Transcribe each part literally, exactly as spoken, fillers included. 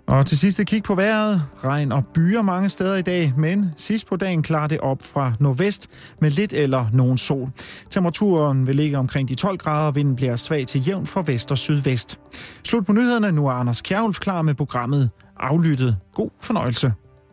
Og til sidst et kig på vejret. Regn og byer mange steder i dag, men sidst på dagen klarer det op fra nordvest med lidt eller nogen sol. Temperaturen vil ligge omkring de tolv grader, og vinden bliver svag til jævn fra vest og sydvest. Slut på nyhederne. Nu er Anders Kjærulf klar med programmet Aflyttet. God fornøjelse.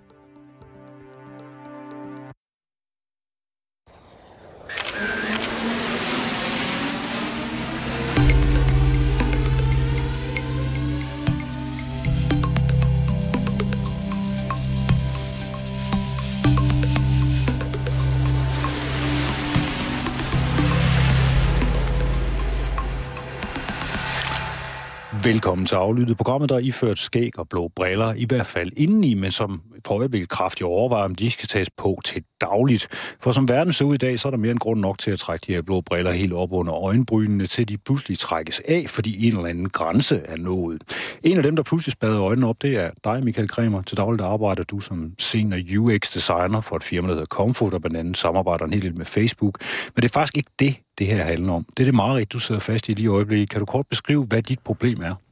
Velkommen til Aflyttet, programmet, der er iført skæg og blå briller, i hvert fald indeni, men som for øjeblikket kraftigt overvejer, om de skal tages på til dagligt. For som verden ser ud i dag, så er der mere end grund nok til at trække de her blå briller helt op under øjenbrynene, til de pludselig trækkes af, fordi en eller anden grænse er nået. En af dem, der pludselig spader øjnene op, det er dig, Michael Kremer. Til dagligt arbejder du som senior U X-designer for et firma, der hedder Comfort, og blandt andet samarbejder en hel del med Facebook. Men det er faktisk ikke det, det her handler om. Det er det mareridt, du sidder fast i lige i øjeblikket. Kan du kort beskrive, hvad dit problem er?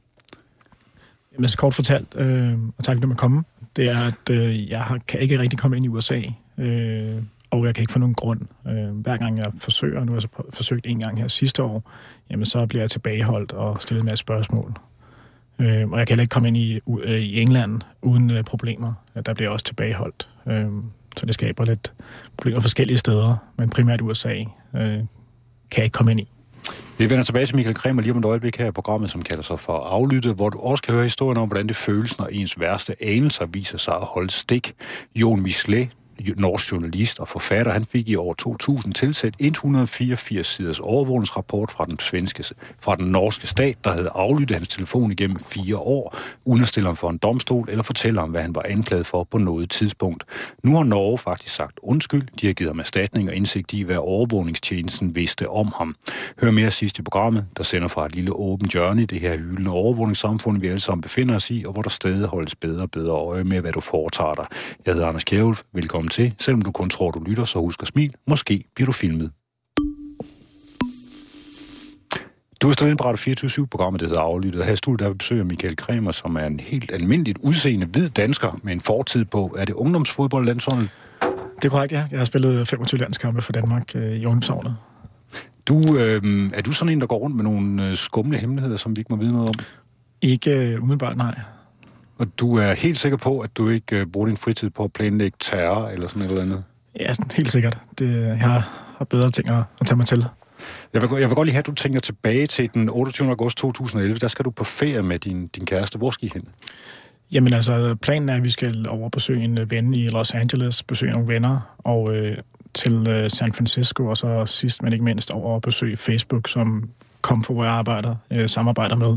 Jamen, så kort fortalt, øh, og tak for at komme, det er, at øh, jeg har, kan ikke rigtig komme ind i U S A, øh, og jeg kan ikke få nogen grund. Øh, hver gang jeg forsøger, nu har jeg så forsøgt en gang her sidste år, jamen så bliver jeg tilbageholdt og stillet en masse spørgsmål. Øh, og jeg kan heller ikke komme ind i, uh, i England uden uh, problemer. Der bliver jeg også tilbageholdt. Øh, så det skaber lidt problemer forskellige steder, men primært U S A øh, kan jeg ikke komme ind i. Vi vender tilbage til Michael Kremer lige om et øjeblik her i programmet, som kalder sig for Aflyttet, hvor du også kan høre historien om, hvordan det føles, når ens værste anelser viser sig at holde stik. Jon Michelet, norsk journalist og forfatter, han fik i år to tusind tilsat et hundrede og fireogfirs siders overvågningsrapport fra den svenske, fra den norske stat, der havde aflyttet hans telefon igennem fire år, uden at stille ham for en domstol eller fortælle ham, hvad han var anklaget for på noget tidspunkt. Nu har Norge faktisk sagt undskyld. De har givet ham erstatning og indsigt i, hvad overvågningstjenesten vidste om ham. Hør mere sidst i programmet, der sender fra et lille åbent hjørne i det her hyldende overvågningssamfund, vi alle sammen befinder os i, og hvor der stadig holdes bedre og bedre øje med, hvad du foretager dig. Jeg hedder Anders Kjærulf. Velkommen til. Selvom du kun tror, du lytter, så husk at smil. Måske bliver du filmet. Du er stadig inde på Radio fireogtyve syv-programmet, det hedder Aflyttet. Her i studiet der besøger Michael Kremer, som er en helt almindeligt udseende hvid dansker med en fortid på. Er det ungdomsfodboldlandsholdet? Det er korrekt, ja. Jeg har spillet femogtyve landskampe for Danmark øh, i ungdomsårene. Du, øh, er du sådan en, der går rundt med nogle øh, skumle hemmeligheder, som vi ikke må vide noget om? Ikke øh, umiddelbart, nej. Og du er helt sikker på, at du ikke øh, bruger din fritid på at planlægge terror eller sådan et eller andet? Ja, helt sikkert. Det, jeg har, har bedre ting at, at tage mig til. Jeg vil, jeg vil godt lige have, at du tænker tilbage til den otteogtyvende august to tusind og elleve. Der skal du på ferie med din, din kæreste. Hvor skal I hen? Jamen altså, planen er, at vi skal over besøge en ven i Los Angeles, besøge nogle venner, og øh, til øh, San Francisco, og så sidst, men ikke mindst, over at besøge Facebook, som Comfort, hvor jeg arbejder, øh, samarbejder med.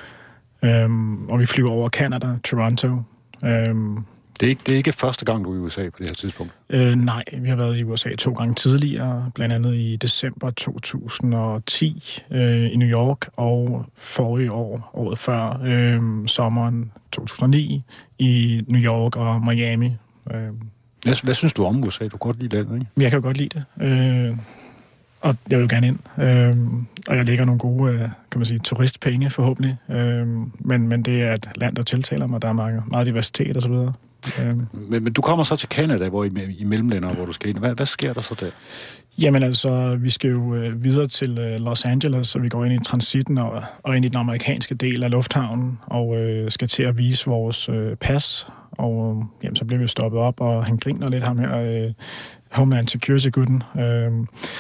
Øhm, og vi flyver over Canada, Toronto. Øhm, det, er ikke, det er ikke første gang, du er i U S A på det her tidspunkt? Øh, nej, vi har været i U S A to gange tidligere, blandt andet i december to tusind og ti øh, i New York, og forrige år, året før, øh, sommeren to tusind og ni i New York og Miami. Øh. Hvad, hvad synes du om U S A? Du kan godt lide landet, ikke? Jeg kan jo godt lide det. Øh, Og jeg vil jo gerne ind. Øhm, og jeg lægger nogle gode, kan man sige, turistpenge forhåbentlig. Øhm, men, men det er et land, der tiltaler mig. Der er meget, meget diversitet og så videre. Øhm. Men, men du kommer så til Canada, hvor I, i mellemlænder, hvor du skal ind. Hvad, hvad sker der så der? Jamen altså, vi skal jo øh, videre til øh, Los Angeles, så vi går ind i transitten og, og ind i den amerikanske del af lufthavnen, og øh, skal til at vise vores øh, pas. Og øh, jamen, så bliver vi stoppet op, og han griner lidt ham her, øh, Homeland Security-gutten. Øh,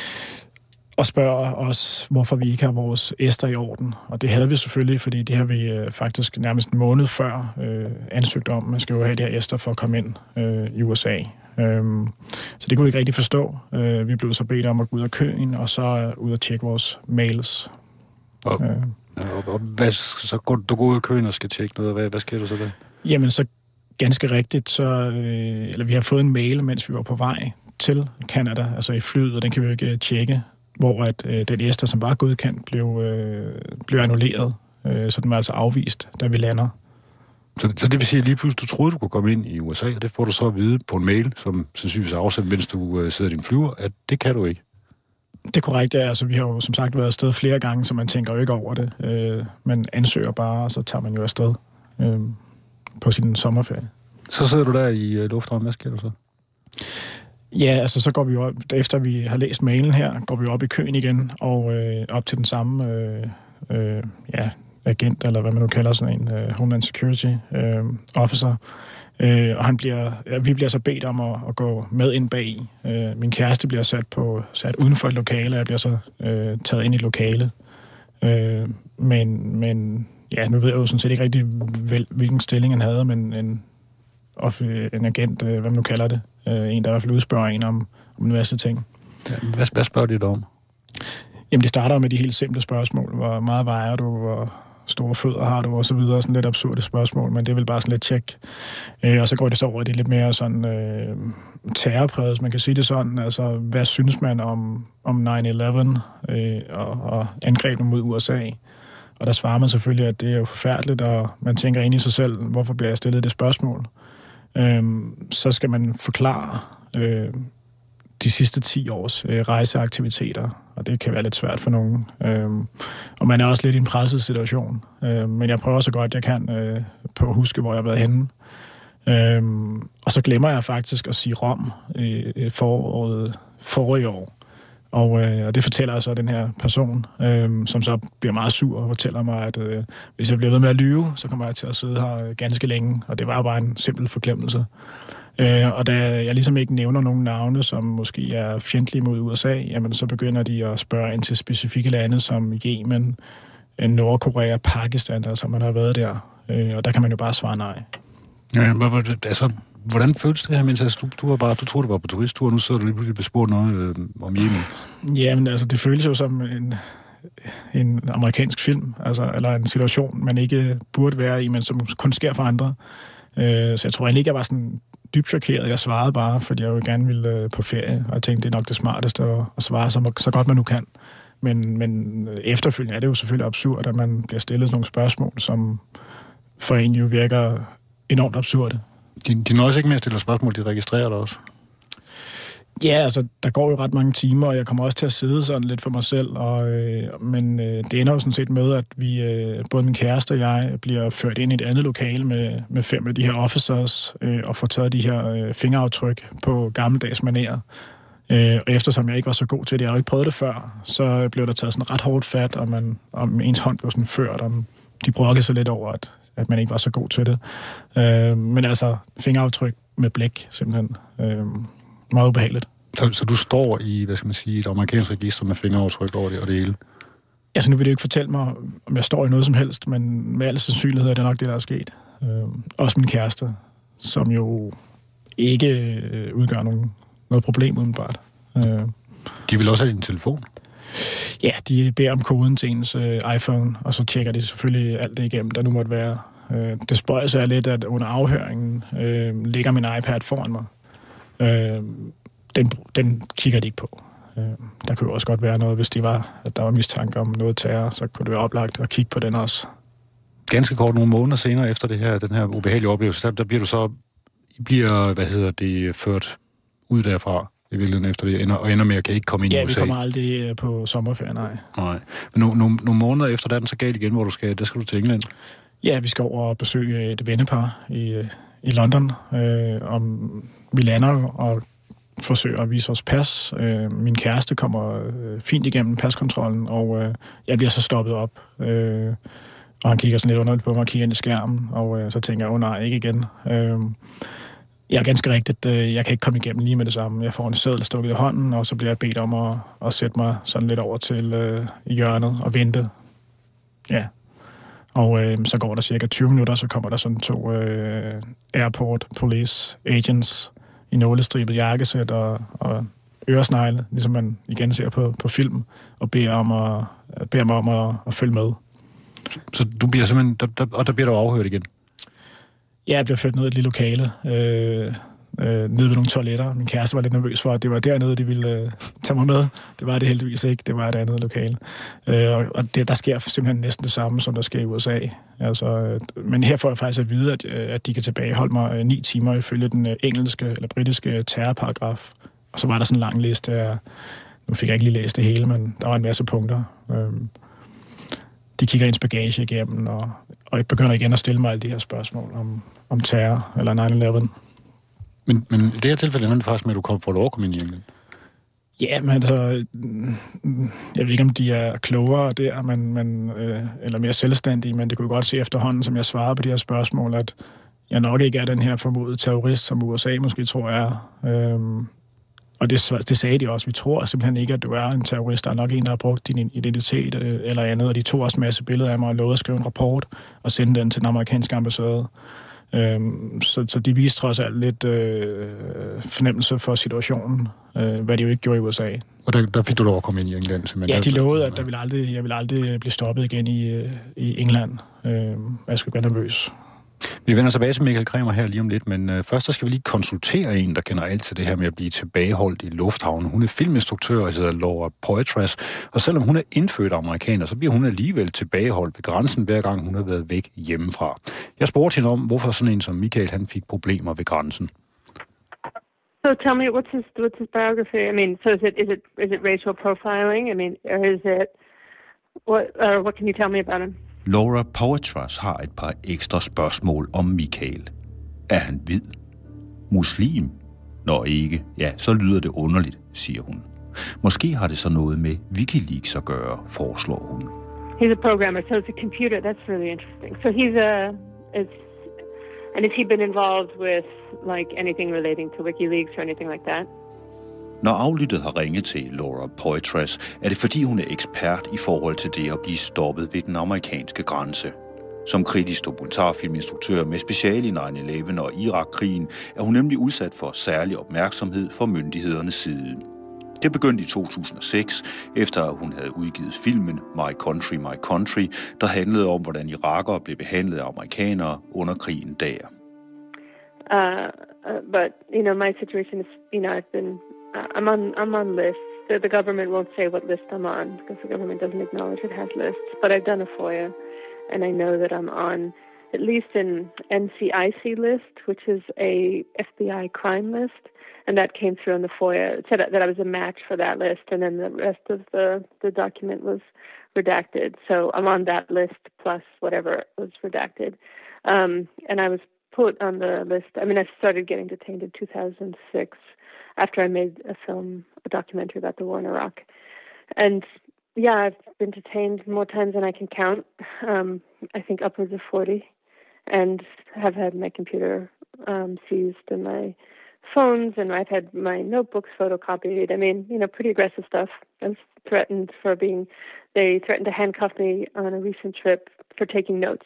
og spørger os, hvorfor vi ikke har vores æster i orden. Og det havde vi selvfølgelig, fordi det har vi øh, faktisk nærmest en måned før øh, ansøgt om. Man skal jo have de her æster for at komme ind øh, i U S A. Øhm, så det kunne vi ikke rigtig forstå. Øh, vi blev så bedt om at gå ud af køen, og så ud og tjekke vores mails. Og, øh. og, og hvad, så går du går ud af køen og skal tjekke noget. Hvad, hvad sker der så der? Jamen, så ganske rigtigt, så øh, eller vi har fået en mail, mens vi var på vej til Canada, altså i flyet, og den kan vi jo ikke tjekke, hvor at, øh, den æster, som var godkendt, blev, øh, blev annulleret. Øh, så den var altså afvist, da vi lander. Så, så det vil sige, at lige pludselig du troede, du kunne komme ind i U S A, og det får du så at vide på en mail, som sandsynligvis er afsendt, mens du øh, sidder i din flyver, at det kan du ikke. Det er korrekt, ja. Altså, vi har jo som sagt været afsted flere gange, så man tænker jo ikke over det. Øh, man ansøger bare, og så tager man jo afsted. Øh, på sin sommerferie. Så sidder du der i uh, lufthavnen. Hvad sker der så? Ja, altså så går vi op, efter vi har læst mailen her, går vi op i køen igen, og øh, op til den samme øh, øh, ja, agent, eller hvad man nu kalder sådan en, øh, Homeland Security øh, officer. Øh, og han bliver, ja, vi bliver så bedt om at, at gå med ind bag i. Øh, min kæreste bliver sat, på, sat uden for et lokale, og jeg bliver så øh, taget ind i lokalet. Øh, men, men ja, nu ved jeg jo sådan set ikke rigtig, vel, hvilken stilling han havde, men en, en agent, øh, hvad man nu kalder det. Øh, en, der i hvert fald udspørger en om, om en masse ting. Ja, hvad, hvad spørger de dig om? Jamen, det starter med de helt simple spørgsmål. Hvor meget vejer du, hvor store fødder har du, og så videre. Sådan lidt absurde spørgsmål, men det er vel bare sådan lidt tjek. Øh, og så går det så over i det lidt mere sådan øh, terrorpræget, man kan sige det sådan. Altså, hvad synes man om, om nine eleven øh, og, og angrebene mod U S A? Og der svarer man selvfølgelig, at det er jo forfærdeligt, og man tænker ind i sig selv, hvorfor bliver jeg stillet det spørgsmål? Øh, så skal man forklare øh, de sidste ti års øh, rejseaktiviteter, og det kan være lidt svært for nogen. Øhm, og man er også lidt i en presset situation. Øhm, men jeg prøver så godt, jeg kan øh, på at huske, hvor jeg har været henne. Øhm, og så glemmer jeg faktisk at sige Rom øh, foråret forrige år. Og, øh, og det fortæller så den her person, øh, som så bliver meget sur og fortæller mig, at øh, hvis jeg bliver ved med at lyve, så kommer jeg til at sidde her ganske længe. Og det var bare en simpel forglemmelse. Øh, og da jeg ligesom ikke nævner nogen navne, som måske er fjendtlige mod U S A, jamen så begynder de at spørge ind til specifikke lande som Yemen, Nordkorea, Pakistan, altså man har været der. Øh, og der kan man jo bare svare nej. Ja, altså, hvordan føles det her, mens altså, du, du, var bare, du troede, du var på turisttur, og nu sidder du lige pludselig bespurgt noget øh, om Yemen? Jamen altså, det føles jo som en, en amerikansk film, altså, eller en situation, man ikke burde være i, men som kun sker for andre. Øh, så jeg tror egentlig ikke, jeg var sådan dybt chokeret. Jeg svarede bare, fordi jeg jo gerne ville øh, på ferie, og jeg tænkte, det er nok det smarteste at, at svare så, så godt man nu kan. Men, men efterfølgende er det jo selvfølgelig absurd, at man bliver stillet sådan nogle spørgsmål, som for en jo virker enormt absurde. De, de nøjes ikke med at stille spørgsmål, de registrerer dig også? Ja, altså, der går jo ret mange timer, og jeg kommer også til at sidde sådan lidt for mig selv, og, øh, men øh, det ender jo sådan set med, at vi, øh, både min kæreste og jeg, bliver ført ind i et andet lokale med, med fem af de her officers, øh, og får taget de her øh, fingeraftryk på gammeldags manér. Øh, og eftersom jeg ikke var så god til det, jeg har jo ikke prøvet det før, så blev der taget sådan ret hårdt fat, og, man, og ens hånd blev sådan ført, og de brokkede sig lidt over, at, at man ikke var så god til det. Øh, men altså, fingeraftryk med blæk, simpelthen. Øh, meget ubehageligt. Så, så du står i, hvad skal man sige, et amerikansk register med fingeraftryk over det og det hele? Altså, nu vil det ikke fortælle mig, om jeg står i noget som helst, men med al sandsynlighed er det nok det, der er sket. Øh, også min kæreste, som jo ikke øh, udgør nogen, noget problem udenbart. Øh, de vil også have din telefon? Ja, de beder om koden til ens øh, iPhone, og så tjekker de selvfølgelig alt det igennem, der nu måtte være. Øh, det spøjser er lidt, at under afhøringen øh, ligger min iPad foran mig. Øh, den, den kigger de ikke på. Øh, der kunne jo også godt være noget, hvis de var, at der var mistanke om noget terror, så kunne det være oplagt at kigge på den også. Ganske kort nogle måneder senere efter det her, den her ubehagelige oplevelse, der, der bliver du så, I bliver, hvad hedder det, ført ud derfra i virkeligheden efter det, ender, og ender med at kan ikke komme ind ja, i U S A. Ja, vi kommer aldrig på sommerferie, nej. Nej. Men nogle no, no måneder efter, der er den så galt igen, hvor du skal, der skal du til England. Ja, vi skal over og besøge et vennepar i, i London, øh, om vi lander og forsøger at vise vores pas. Øh, min kæreste kommer øh, fint igennem paskontrollen, og øh, jeg bliver så stoppet op. Øh, og han kigger sådan lidt underligt på mig og kigger ind i skærmen, og øh, så tænker jeg, åh oh, nej, ikke igen. Øh, jeg er ganske rigtigt, øh, jeg kan ikke komme igennem lige med det samme. Jeg får en seddel stukket i hånden, og så bliver jeg bedt om at, at sætte mig sådan lidt over til øh, hjørnet og vente. Ja. Og øh, så går der cirka tyve minutter, så kommer der sådan to øh, airport police agents i nålestribet jakkesæt og, og øresnegle, ligesom man igen ser på, på film, og beder, om at, beder mig om at, at følge med. Så du bliver simpelthen, der, der, og der bliver du afhørt igen? Ja, jeg bliver ført ned i et lille lokale, øh, øh, nede ved nogle toiletter. Min kæreste var lidt nervøs for, at det var dernede, de ville øh, tage mig med. Det var det heldigvis ikke, det var et andet lokale. Øh, og og det, der sker simpelthen næsten det samme, som der sker i U S A. Altså, øh, men her får jeg faktisk at vide, at, at de kan tilbageholde mig øh, ni timer ifølge den øh, engelske eller britiske terrorparagraf. Og så var der sådan en lang liste af, nu fik jeg ikke lige læst det hele, men der var en masse punkter. Øh, de kigger ens bagage igennem, og, og jeg begynder igen at stille mig alle de her spørgsmål om, om terror eller nine eleven. Men, men i det her tilfælde er det faktisk med, at du kom for lov at komme ind i England. Ja, men altså, jeg ved ikke, om de er klogere der, men, men, øh, eller mere selvstændige, men det kunne godt se efterhånden, som jeg svarede på de her spørgsmål, at jeg nok ikke er den her formodede terrorist, som U S A måske tror, jeg er. Øhm, og det, det sagde de også. Vi tror simpelthen ikke, at du er en terrorist. Der er nok en, der har brugt din identitet øh, eller andet, og de tog også en masse billeder af mig og lovede at skrive en rapport og sende den til den amerikanske ambassade. Øhm, så, så de viste trods alt lidt øh, fornemmelse for situationen, øh, hvad de jo ikke gjorde i U S A. Og der, der fik du lov at komme ind i England? Simpelthen. Ja, de lovede, at der ville aldrig, jeg ville aldrig blive stoppet igen i, i England. Øh, jeg skulle være nervøs. Vi vender tilbage til Michael Kremer her lige om lidt, men øh, først så skal vi lige konsultere en, der kender alt til det her med at blive tilbageholdt i lufthavnen. Hun er filminstruktør og hedder Laura Poitras, og selvom hun er indfødt amerikaner, så bliver hun alligevel tilbageholdt ved grænsen, hver gang hun har været væk hjemmefra. Jeg spurgte hende om, hvorfor sådan en som Michael, han fik problemer ved grænsen. So tell me, what's his what's his biography? I mean, so is it is it is it racial profiling? I mean, or is it what? Or what can you tell me about him? Laura Poitras har et par ekstra spørgsmål om Michael. Er han hvid? Muslim? Når ikke, ja, så lyder det underligt, siger hun. Måske har det så noget med WikiLeaks at gøre, foreslår hun. He's a programmer, so it's a computer. That's really interesting. So he's a, it's, and has he been involved with like anything relating to WikiLeaks or anything like that? Når aflyttet har ringet til Laura Poitras, er det fordi hun er ekspert i forhold til det at blive stoppet ved den amerikanske grænse. Som kritisk dokumentarfilminstruktør med speciale i nine eleven og Irak-krigen, er hun nemlig udsat for særlig opmærksomhed fra myndighedernes side. Det begyndte i to tusind og seks, efter at hun havde udgivet filmen My Country, My Country, der handlede om, hvordan irakere blev behandlet af amerikanere under krigen der. Uh, uh, but, you know, my situation is, you know, I've been Uh, I'm on I'm on lists. The, the government won't say what list I'm on because the government doesn't acknowledge it has lists. But I've done a FOIA, and I know that I'm on at least an N C I C list, which is a F B I crime list, and that came through on the FOIA. It said that I was a match for that list, and then the rest of the, the document was redacted. So I'm on that list plus whatever was redacted. Um, and I was put on the list. I mean, I started getting detained in two thousand six. After I made a film, a documentary about the war in Iraq. And yeah, I've been detained more times than I can count. Um, I think upwards of forty, and have had my computer um, seized and my phones, and I've had my notebooks photocopied. I mean, you know, pretty aggressive stuff. I was threatened for being, they threatened to handcuff me on a recent trip for taking notes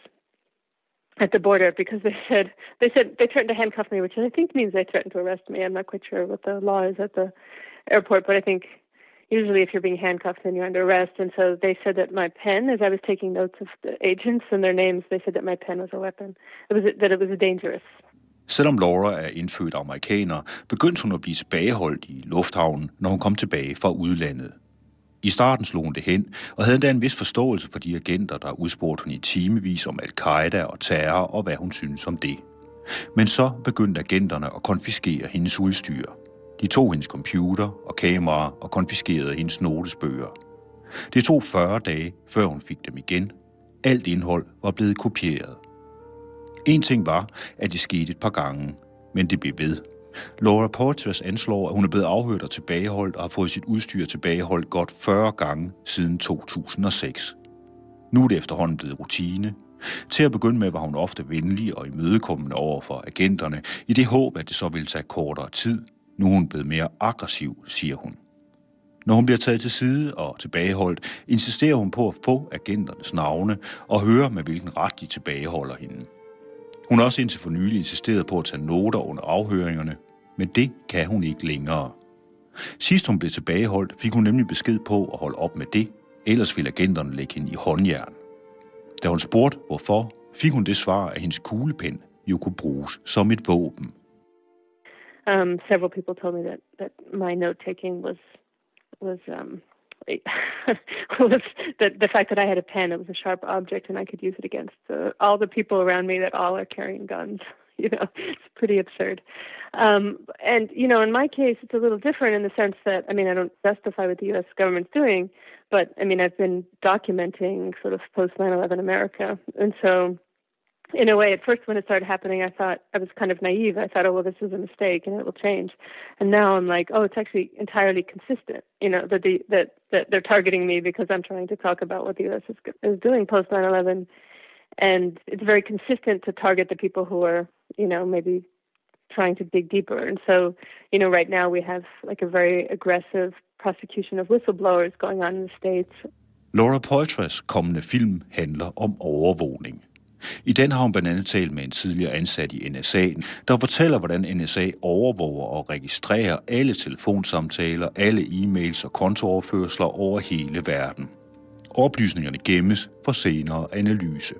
at the border because they said they said they threatened to handcuff me, which I think means they threatened to arrest me. I'm not quite sure what the law is at the airport, but I think usually if you're being handcuffed, then you're under arrest. And so they said that my pen, as I was taking notes of the agents and their names, they said that my pen was a weapon. It was that it was dangerous. Selvom Laura er indfødt amerikaner, begyndte hun at blive tilbageholdt i lufthavnen, når hun kom tilbage fra udlandet. I starten slog hun det hen, og havde endda en vis forståelse for de agenter, der udspurgte hende i timevis om al-Qaida og terror og hvad hun synes om det. Men så begyndte agenterne at konfiskere hendes udstyr. De tog hendes computer og kamera og konfiskerede hendes notesbøger. Det tog fyrre dage, før hun fik dem igen. Alt indhold var blevet kopieret. En ting var, at det skete et par gange, men det blev ved. Laura Poitras anslår, at hun er blevet afhørt og tilbageholdt og har fået sit udstyr tilbageholdt godt fyrre gange siden to tusind og seks. Nu er det efterhånden blevet rutine. Til at begynde med var hun ofte venlig og imødekommende over for agenterne, i det håb, at det så ville tage kortere tid. Nu er hun blevet mere aggressiv, siger hun. Når hun bliver taget til side og tilbageholdt, insisterer hun på at få agenternes navne og høre, med hvilken ret de tilbageholder hende. Hun har også indtil for nylig insisteret på at tage noter under afhøringerne, men det kan hun ikke længere. Sidst hun blev tilbageholdt, fik hun nemlig besked på at holde op med det, ellers ville agenterne lægge hende i håndjern. Da hun spurgte hvorfor, fik hun det svar, at hendes kuglepen jo kunne bruges som et våben. Um, several people told me that, that my note-taking was was um, was the the fact that I had a pen. It was a sharp object, and I could use it against uh, all the people around me that all are carrying guns. You know, it's pretty absurd. Um, and, you know, in my case, it's a little different in the sense that, I mean, I don't justify what the U S government's doing, but, I mean, I've been documenting sort of post nine eleven America. And so, in a way, at first when it started happening, I thought, I was kind of naive. I thought, oh, well, this is a mistake and it will change. And now I'm like, oh, it's actually entirely consistent, you know, that, the, that, that they're targeting me because I'm trying to talk about what the U S is, is doing post nine eleven. And it's very consistent to target the people who are, you know, maybe trying to dig deeper. And so, you know, right now we have like a very aggressive prosecution of whistleblowers going on in the States. Laura Poitras kommende film handler om overvågning. I den har hun blandt andet talt med en tidligere ansat i N S A, der fortæller, hvordan N S A overvåger og registrerer alle telefonsamtaler, alle e-mails og kontooverførsler over hele verden. Oplysningerne gemmes for senere analyse.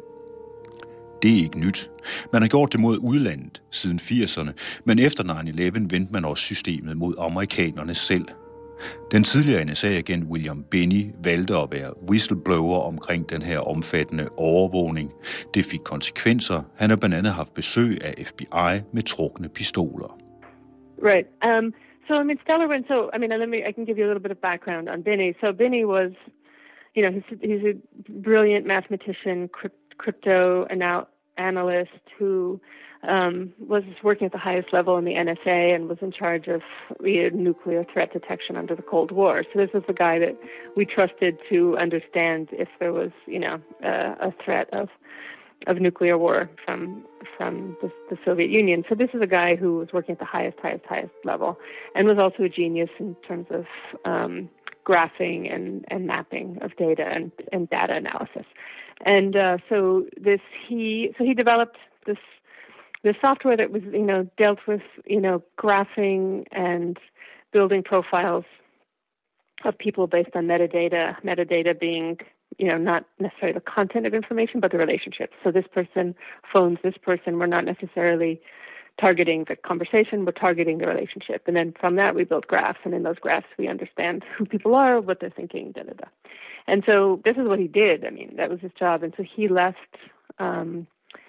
Det er ikke nyt. Man har gjort det mod udlandet siden firserne, men efter nine eleven vendte man også systemet mod amerikanerne selv. Den tidligere N S A-agent William Binney valgte at være whistleblower omkring den her omfattende overvågning. Det fik konsekvenser. Han har blandt andet haft besøg af F B I med trukne pistoler. Right. Um, so, I mean, Stellarwind, so, I mean, let me, I can give you a little bit of background on Binney. So, Binney was, you know, he's, he's a brilliant mathematician, crypto analyst who um, was working at the highest level in the N S A and was in charge of you know, nuclear threat detection under the Cold War. So this was the guy that we trusted to understand if there was, you know, uh, a threat of of nuclear war from from the, the Soviet Union. So this is a guy who was working at the highest, highest, highest level, and was also a genius in terms of um, graphing and, and mapping of data and, and data analysis. And uh, so this he so he developed this this software that was you know dealt with you know graphing and building profiles of people based on metadata. Metadata being you know not necessarily the content of information, but the relationship. So this person phones this person. We're not necessarily targeting the conversation, we're targeting the relationship. And then from that, we build graphs. And in those graphs, we understand who people are, what they're thinking, da, da, da. And so this is what he did. I mean, that was his job. And so he left um,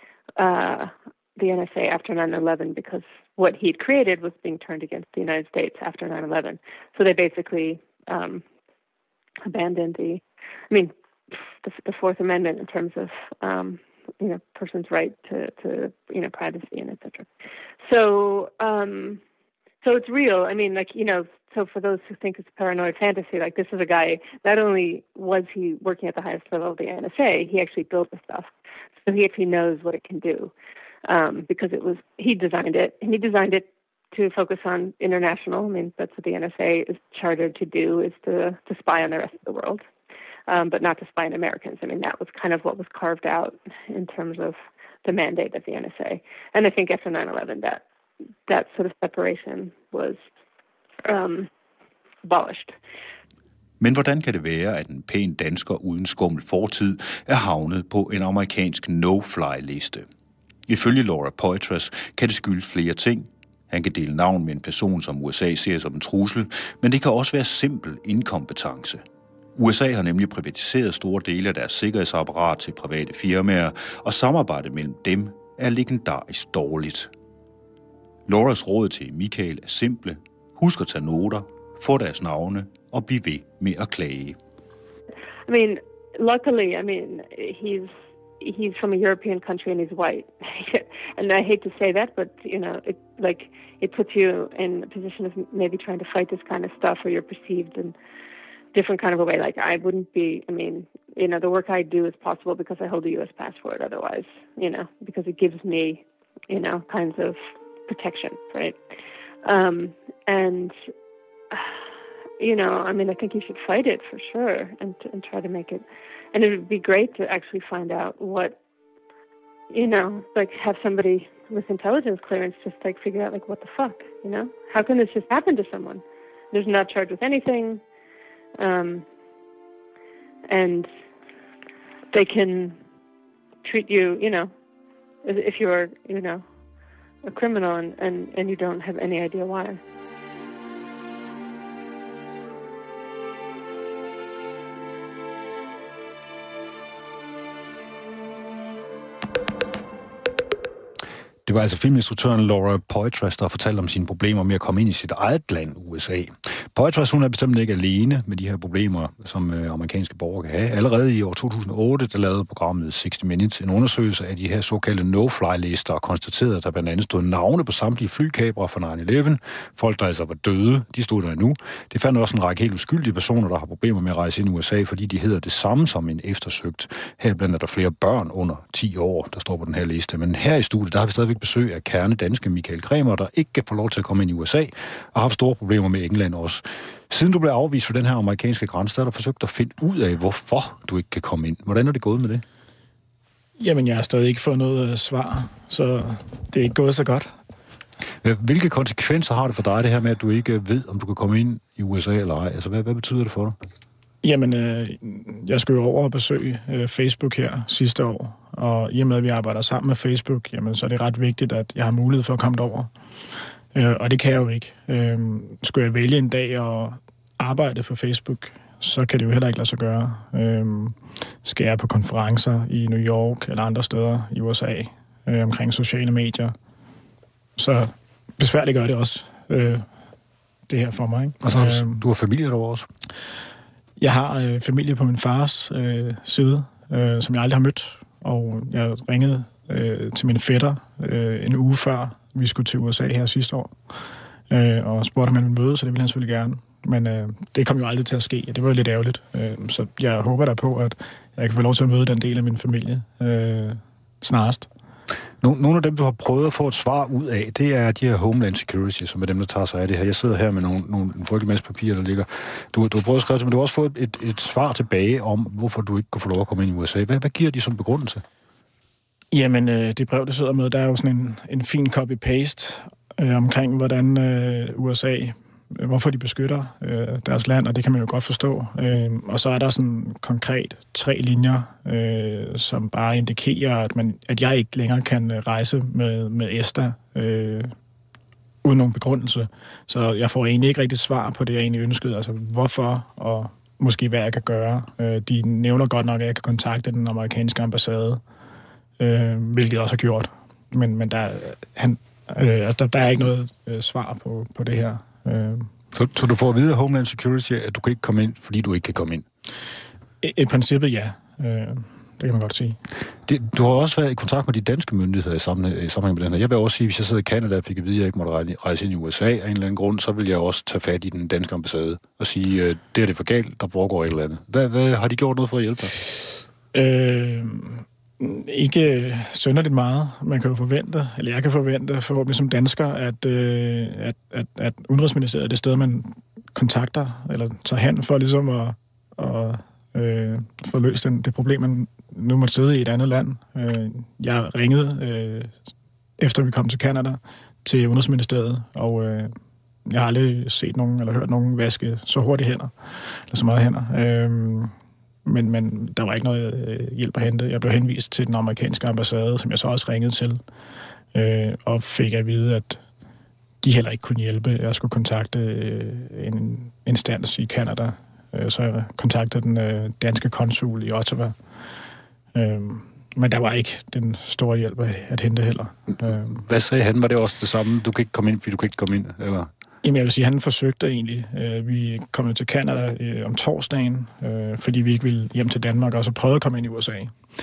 uh, the N S A after nine eleven because what he'd created was being turned against the United States after nine eleven. So they basically um, abandoned the, I mean, the, the Fourth Amendment in terms of um, you know, person's right to, to, you know, privacy and et cetera. So, um, so it's real. I mean, like, you know, so for those who think it's paranoid fantasy, like this is a guy, not only was he working at the highest level of the N S A, he actually built the stuff. So he actually knows what it can do, um, because it was, he designed it and he designed it to focus on international. I mean, that's what the N S A is chartered to do, is to, to spy on the rest of the world. Um, but not to spy on Americans. I mean, that was kind of what was carved out in terms of the mandate of the N S A. And I think after nine eleven, that that sort of separation was um, abolished. Men hvordan kan det være, at en pæn dansker uden skummel fortid er havnet på en amerikansk no-fly-liste? Ifølge Laura Poitras kan det skyldes flere ting. Han kan dele navn med en person, som U S A ser som en trussel, men det kan også være simpel inkompetence. U S A har nemlig privatiseret store dele af deres sikkerhedsapparat til private firmaer, og samarbejdet mellem dem er legendarisk dårligt. Lauras råd til Michael er simple. Husk at tage noter, få deres navne og bliv ved med at klage. I mean, luckily, I mean, he's he's from a European country and he's white. And I hate to say that, but, you know, it like it puts you in a position of maybe trying to fight this kind of stuff, or you're perceived in different kind of a way. Like I wouldn't be, I mean, you know, the work I do is possible because I hold a U S passport. Otherwise, you know, because it gives me, you know, kinds of protection, right? Um, and, you know, I mean, I think you should fight it for sure and, and try to make it, and it would be great to actually find out what, you know, like have somebody with intelligence clearance just like figure out like, what the fuck, you know? How can this just happen to someone? There's not charged with anything. Um, and they can treat you, you know, as if you're, you know, a criminal and, and, and you don't have any idea why. Det var altså filminstruktøren Laura Poitras, der fortalte om sine problemer med at komme ind i sit eget land, U S A. Poitras, hun er bestemt ikke alene med de her problemer, som øh, amerikanske borgere kan have. Allerede i år to tusind og otte, der lavede programmet sixty minutes en undersøgelse af de her såkaldte no-fly-lister og konstaterede, at der blandt andet stod navne på samtlige flykapere fra nine eleven. Folk, der altså var døde, de stod der endnu. Det fandt også en række helt uskyldige personer, der har problemer med at rejse ind i U S A, fordi de hedder det samme som en eftersøgt. Her blandt er der flere børn under ti år, der står på den her liste. Men her i studiet, der har vi stadigvæk besøg af kerne danske Michael Kremer, der ikke kan få lov til at komme ind i U S A, og har haft store problemer med England også. Siden du blev afvist for den her amerikanske grænse, der har du forsøgt at finde ud af, hvorfor du ikke kan komme ind. Hvordan er det gået med det? Jamen, jeg har stadig ikke fået noget svar, så det er ikke gået så godt. Hvilke konsekvenser har det for dig, det her med, at du ikke ved, om du kan komme ind i U S A eller ej? Altså, hvad, hvad betyder det for dig? Jamen, øh, jeg skulle jo over og besøge øh, Facebook her sidste år, og i og med, at vi arbejder sammen med Facebook, jamen, så er det ret vigtigt, at jeg har mulighed for at komme derover. Øh, og det kan jeg jo ikke. Øh, skulle jeg vælge en dag at arbejde for Facebook, så kan det jo heller ikke lade sig gøre. Øh, skal jeg på konferencer i New York eller andre steder i U S A øh, omkring sociale medier, så besværligt gør det også øh, det her for mig. Ikke? Og så har du, du har familie derovre også? Jeg har øh, familie på min fars øh, side, øh, som jeg aldrig har mødt, og jeg ringede øh, til min fætter øh, en uge før vi skulle til U S A her sidste år, øh, og spurgte, om han ville møde, så det ville han selvfølgelig gerne. Men øh, det kom jo aldrig til at ske, og det var jo lidt ærgerligt. Øh, så jeg håber da på, at jeg kan få lov til at møde den del af min familie øh, snarest. Nogle af dem, du har prøvet at få et svar ud af, det er de her Homeland Security, som er dem, der tager sig af det her. Jeg sidder her med nogle, nogle en frygtelig masse papirer, der ligger. Du, du har prøvet at skrive det, men du har også fået et, et svar tilbage om, hvorfor du ikke kunne få lov at komme ind i U S A. Hvad, hvad giver de som begrundelse? Jamen, øh, det brev, der sidder med, der er jo sådan en, en fin copy-paste øh, omkring, hvordan øh, U S A, hvorfor de beskytter øh, deres land, og det kan man jo godt forstå. Øh, og så er der sådan konkret tre linjer, øh, som bare indikerer, at, man, at jeg ikke længere kan rejse med, med ESTA øh, uden nogen begrundelse. Så jeg får egentlig ikke rigtig svar på det, jeg egentlig ønskede. Altså hvorfor, og måske hvad jeg kan gøre. Øh, de nævner godt nok, at jeg kan kontakte den amerikanske ambassade, øh, hvilket jeg også har gjort. Men, men der, han, øh, der, der er ikke noget øh, svar på, på det her. Så, så du får at vide af Homeland Security, at du kan ikke komme ind, fordi du ikke kan komme ind? I, i princippet ja. Øh, det kan man godt sige. Det, du har også været i kontakt med de danske myndigheder i sammenhæng, i sammenhæng med den her. Jeg vil også sige, hvis jeg sidder i Canada og fik at vide, at jeg ikke måtte rejse ind i U S A af en eller anden grund, så vil jeg også tage fat i den danske ambassade og sige, at det er det for galt, der foregår et eller andet. Hvad, hvad har de gjort noget for at hjælpe dig? Øh... Ikke synderligt meget. Man kan jo forvente, eller jeg kan forvente forhåbentlig som dansker, at, øh, at, at, at Udenrigsministeriet er det sted, man kontakter, eller tager hen for ligesom at, at øh, få løst den, det problem, man nu måtte sidde i et andet land. Øh, jeg ringede, øh, efter vi kom til Canada, til Udenrigsministeriet, og øh, jeg har aldrig set nogen, eller hørt nogen vaske så hurtigt hænder, eller så meget hænder. Øh, Men, men der var ikke noget øh, hjælp at hente. Jeg blev henvist til den amerikanske ambassade, som jeg så også ringede til, øh, og fik at vide, at de heller ikke kunne hjælpe. Jeg skulle kontakte øh, en instans i Canada, øh, så jeg kontaktede den øh, danske konsul i Ottawa. Øh, men der var ikke den store hjælp at, at hente heller. Øh, Hvad sagde han? Var det også det samme? Du kan ikke komme ind, fordi du kan ikke komme ind, eller? Jamen, jeg vil sige, at han forsøgte egentlig. Vi kom til Canada om torsdagen, fordi vi ikke ville hjem til Danmark, og så prøvede at komme ind i U S A.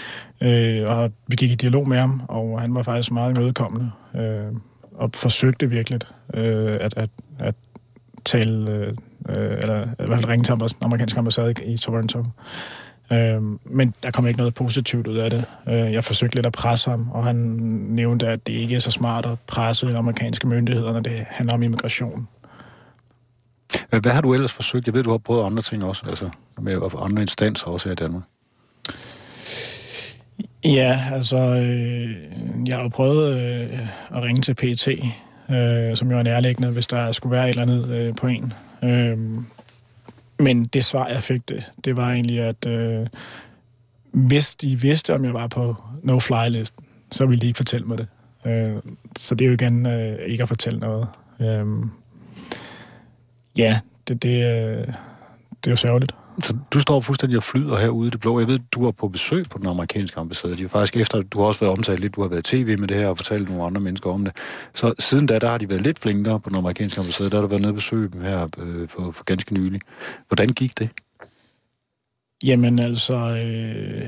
Og vi gik i dialog med ham, og han var faktisk meget imødekommende, og forsøgte virkelig at, at, at tale, eller i hvert fald ringe til den amerikanske ambassade i Toronto. Men der kom ikke noget positivt ud af det. Jeg forsøgte lidt at presse ham, og han nævnte, at det ikke er så smart at presse amerikanske myndigheder, når det handler om immigration. Hvad har du ellers forsøgt? Jeg ved, du har prøvet andre ting også, altså med andre instanser også her i Danmark. Ja, altså, øh, jeg har jo prøvet øh, at ringe til P E T, øh, som jo er nærliggende, hvis der skulle være et eller andet øh, på en. Øh, men det svar, jeg fik, det, det var egentlig, at øh, hvis de vidste, om jeg var på no-fly-listen, så ville de ikke fortælle mig det. Øh, så det er jo igen øh, ikke at fortælle noget. Øh, ja, det, det, øh, det er jo sørgeligt. Så du står fuldstændig og flyder herude i det blå. Jeg ved, du var på besøg på den amerikanske ambassade. De er faktisk efter, du har også været omtalt lidt, du har været tv med det her og fortalt nogle andre mennesker om det. Så siden da, der har de været lidt flinkere på den amerikanske ambassade. Der har der været nede og besøg her øh, for, for ganske nylig. Hvordan gik det? Jamen altså, øh,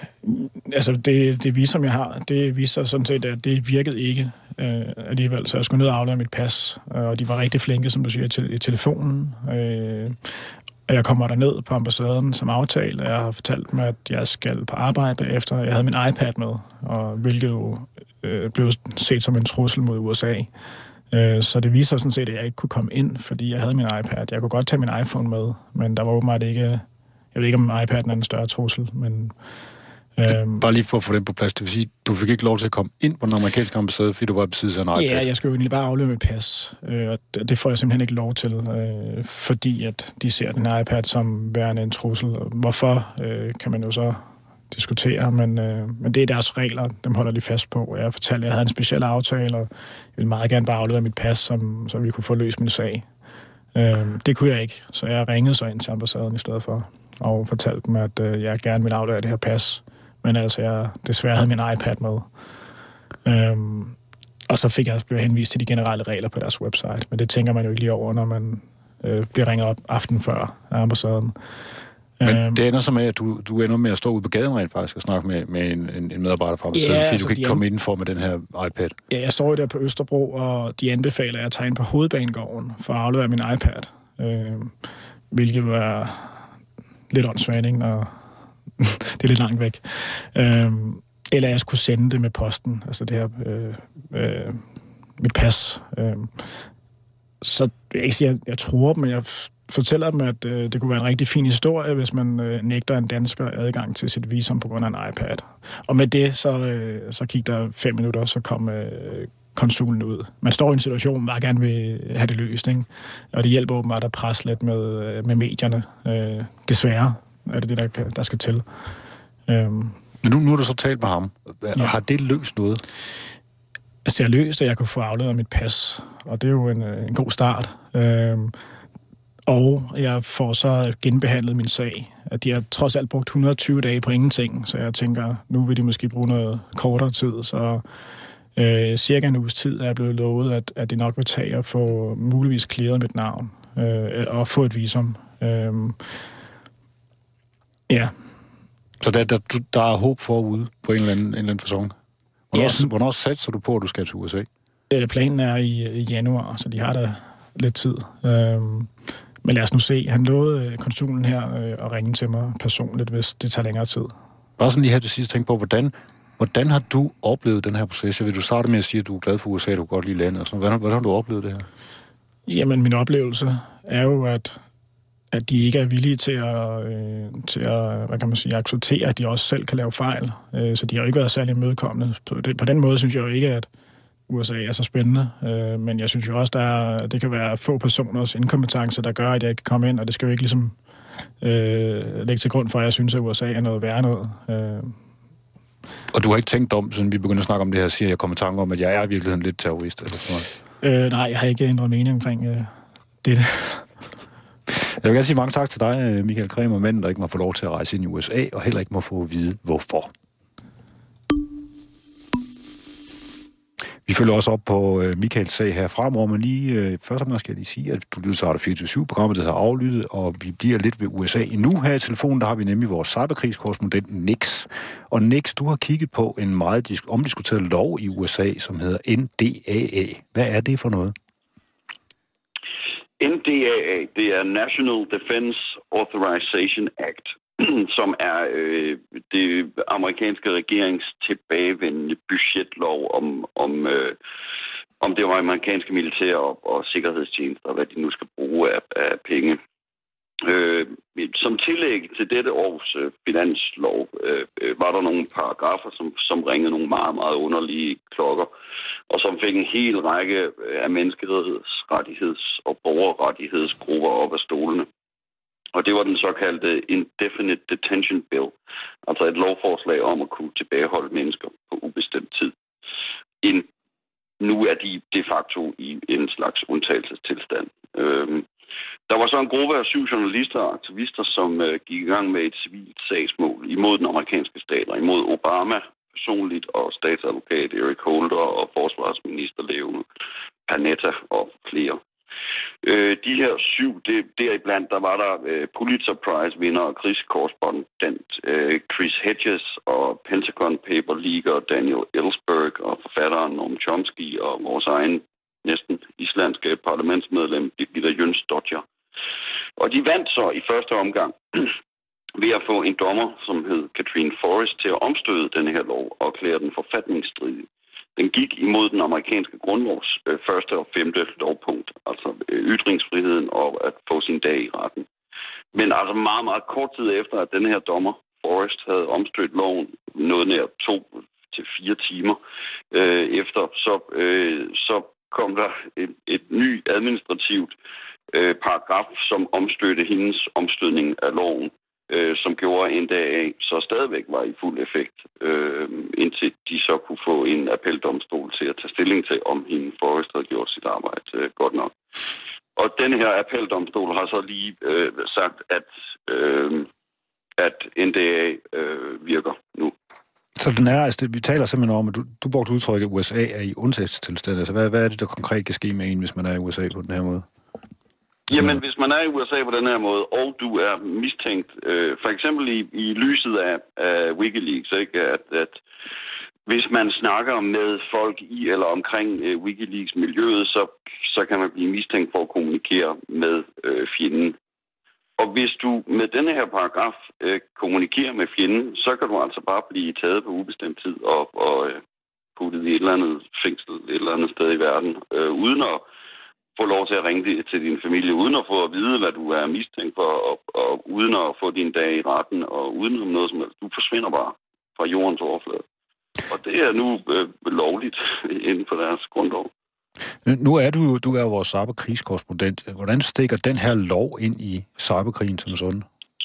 altså det, det visum, jeg har, det viser sådan set, at det virkede ikke øh, alligevel. Så jeg skulle ned og aflevere mit pas, og de var rigtig flinke, som du siger, til, i telefonen. Øh, og jeg kommer derned på ambassaden som aftalt, og jeg har fortalt dem, at jeg skal på arbejde efter. Jeg havde min iPad med, og hvilket jo øh, blev set som en trussel mod U S A. Øh, så det viser sådan set, at jeg ikke kunne komme ind, fordi jeg havde min iPad. Jeg kunne godt tage min iPhone med, men der var åbenbart ikke... Jeg ved ikke, om iPad'en er en større trussel, men... Øhm, bare lige for at få det på plads, det vil sige, du fik ikke lov til at komme ind på den amerikanske ambassade, fordi du var i besiddelse af en iPad? Ja, jeg skal jo egentlig bare aflevere mit pas, øh, og det får jeg simpelthen ikke lov til, øh, fordi at de ser den her iPad som værende en trussel. Hvorfor, øh, kan man jo så diskutere, men, øh, men det er deres regler, dem holder de fast på. Jeg fortalte, at jeg havde en speciel aftale, og jeg ville meget gerne bare aflevere mit pas, som, så vi kunne få løst min sag. Øh, det kunne jeg ikke, så jeg ringede så ind til ambassaden i stedet for, og fortalte dem, at øh, jeg gerne ville aflevere det her pas. Men altså, jeg desværre havde min iPad med. Øhm, og så fik jeg blevet henvist til de generelle regler på deres website. Men det tænker man jo ikke lige over, når man øh, bliver ringet op aften før af ambassaden. Men øhm, det ender så med, at du, du ender med at stå ude på gaden rent faktisk og snakke med, med en, en, en medarbejder fra ambassaden, ja, fordi altså, du kan ikke de komme indenfor med den her iPad. Ja, jeg står jo der på Østerbro, og de anbefaler, at jeg tager ind på Hovedbanegården for at aflevere min iPad. Øh, hvilket var lidt åndssvagt, ikke? Og det er lidt langt væk. Øhm, eller jeg skulle sende det med posten, altså det her øh, øh, mit pas. Øhm, så jeg ikke sige, at jeg tror dem, men jeg fortæller dem, at øh, det kunne være en rigtig fin historie, hvis man øh, nægter en dansker adgang til sit visum på grund af en iPad. Og med det, så, øh, så gik der fem minutter, så kom øh, konsulen ud. Man står i en situation, hvor man gerne vil have det løst, ikke? Og det hjælper åbenbart at presse lidt med, med medierne. Øh, desværre er det det, der, der skal til. Øhm, Men nu, nu har du så talt med ham. Ja. Har det løst noget? Altså, jeg løste, at jeg kunne få afleveret mit pas, og det er jo en, en god start. Øhm, og jeg får så genbehandlet min sag. At de har trods alt brugt et hundrede og tyve dage på ingenting, så jeg tænker, nu vil de måske bruge noget kortere tid, så øh, cirka en uges tid er jeg blevet lovet, at, at det nok vil tage at få muligvis clearet mit navn øh, og få et visum. Øhm, Ja. Så der, der, der er håb forude på en eller anden, en eller anden facon? Hvornår, Ja. hvornår satser du på, at du skal til U S A? Planen er i, i januar, så de har da lidt tid. Øhm, men lad os nu se. Han lovede konsulen her øh, at ringe til mig personligt, hvis det tager længere tid. Bare sådan lige her til sidst tænke på, hvordan, hvordan har du oplevet den her proces? Jeg vil du starte med at sige, at du er glad for U S A, du kan godt lide landet. Og sådan. Hvordan, hvordan har du oplevet det her? Jamen, min oplevelse er jo, at at de ikke er villige til at, øh, til at, hvad kan man sige, acceptere, at de også selv kan lave fejl. Øh, så de har jo ikke været særlig imødekommende. På, på den måde synes jeg jo ikke, at U S A er så spændende. Øh, men jeg synes jo også, at det kan være få personers inkompetence, der gør, at jeg ikke kan komme ind, og det skal jo ikke ligesom øh, lægge til grund for, at jeg synes, at U S A er noget værre noget. Øh. Og du har ikke tænkt om, siden vi begynder at snakke om det her, siger jeg kommer i tanke om, at jeg er i virkeligheden lidt terrorist? Eller sådan noget? Øh, nej, jeg har ikke ændret mening omkring øh, det. Jeg vil gerne sige mange tak til dig, Michael Kremer, manden, der ikke må få lov til at rejse ind i U S A, og heller ikke må få at vide, hvorfor. Vi følger også op på Michaels sag her fremover, men lige først og skal jeg lige sige, at du lytter til Radio fireogtyve syv-programmet, der hedder Aflyttet, og vi bliver lidt ved U S A endnu. Her i telefonen, der har vi nemlig vores cyberkrigskorrespondent Nix. Og Nix, du har kigget på en meget disk- omdiskuteret lov i U S A, som hedder N D A A. Hvad er det for noget? N D A A, det er National Defense Authorization Act, som er øh, det amerikanske regerings tilbagevendende budgetlov om, om, øh, om det amerikanske militær og, og sikkerhedstjenester, hvad de nu skal bruge af, af penge. Øh, som tillæg til dette års øh, finanslov øh, øh, var der nogle paragrafer, som, som ringede nogle meget, meget underlige klokker, og som fik en hel række af menneskerettigheds- og borgerrettighedsgrupper op af stolene. Og det var den såkaldte Indefinite Detention Bill, altså et lovforslag om at kunne tilbageholde mennesker på ubestemt tid. En, nu er de de facto i en slags undtagelsestilstand. Øh, Der var så en gruppe af syv journalister og aktivister, som øh, gik i gang med et civilt sagsmål imod den amerikanske stat og imod Obama personligt og statsadvokat Eric Holder og forsvarsminister Leon Panetta og flere. Øh, de her syv, det, deriblandt, der var der øh, Pulitzer Prize-vinder og krigskorrespondent øh, Chris Hedges og Pentagon Paper Leaguer Daniel Ellsberg og forfatteren Noam Chomsky og vores egen næsten islandske parlamentsmedlem Birgitta Jønsdottir. Og de vandt så i første omgang ved at få en dommer, som hed Katrine Forrest, til at omstøde denne her lov og erklære den forfatningsstridig. Den gik imod den amerikanske grundlovs øh, første og femte lovpunkt, altså øh, ytringsfriheden og at få sin dag i retten. Men altså meget, meget kort tid efter, at denne her dommer, Forrest, havde omstødt loven noget nær to til fire timer øh, efter, så, øh, så kom der et, et ny administrativt øh, paragraf, som omstødte hendes omstødning af loven, øh, som gjorde en dag af, så stadigvæk var i fuld effekt, øh, indtil de så kunne få en appeldomstol til at tage stilling til, om hende Forrest havde gjort sit arbejde øh, godt nok. Og denne her appeldomstol har så lige øh, sagt, at, øh, at N D A øh, virker nu. Så den er, altså, vi taler simpelthen om, at du, du brugte udtrykket, at U S A er i undtagelsestilstand. Altså, hvad, hvad er det, der konkret kan ske med en, hvis man er i U S A på den her måde? Jamen, hvis man er i U S A på den her måde, og du er mistænkt, øh, for eksempel i, i lyset af, af WikiLeaks, ikke, at, at hvis man snakker med folk i eller omkring øh, WikiLeaks-miljøet, så, så kan man blive mistænkt for at kommunikere med øh, fjenden. Og hvis du med denne her paragraf øh, kommunikerer med fjenden, så kan du altså bare blive taget på ubestemt tid og, og øh, puttet i et eller andet fængsel et eller andet sted i verden, øh, uden at få lov til at ringe til din familie, uden at få at vide, hvad du er mistænkt for, og, og uden at få din dag i retten, og uden om noget som helst. Du forsvinder bare fra jordens overflade. Og det er nu øh, lovligt inden for deres grundlov. Nu er du du er vores cyberkrigskorrespondent. Hvordan stikker den her lov ind i cyberkrigen som sådan?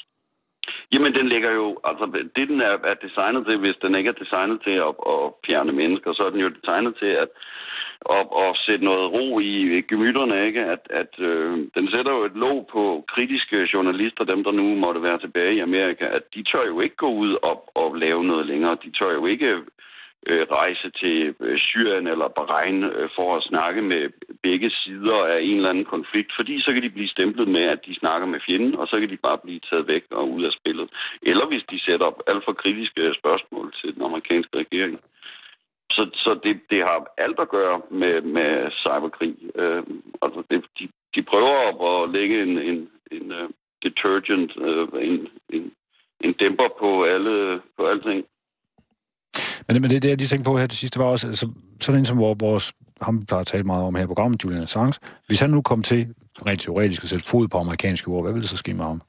Jamen, den ligger jo, altså det den er, er designet til, hvis den ikke er designet til at, at fjerne mennesker, så er den jo designet til at, at, at sætte noget ro i gemytterne, ikke? At, at øh, den sætter jo et låg på kritiske journalister, dem der nu måtte være tilbage i Amerika, at de tør jo ikke gå ud og, og lave noget længere. De tør jo ikke øh, rejse til øh, Syrien eller Bahrain øh, for at snakke med begge sider af en eller anden konflikt, fordi så kan de blive stemplet med, at de snakker med fjenden, og så kan de bare blive taget væk og ud af spillet. Eller hvis de sætter op alt for kritiske spørgsmål til den amerikanske regering. Så, så det, det har alt at gøre med, med cyberkrig. Øh, altså det, de, de prøver at lægge en, en, en uh, detergent, uh, en, en, en dæmper på alle på alting. Men, men det, det, jeg lige tænkte på her til sidst, det var også altså, sådan en som vores, ham vi plejer at tale meget om her i programmet, Julian Assange. Hvis han nu kom til rent teoretisk at sætte fod på amerikanske ord, hvad ville det så ske med ham?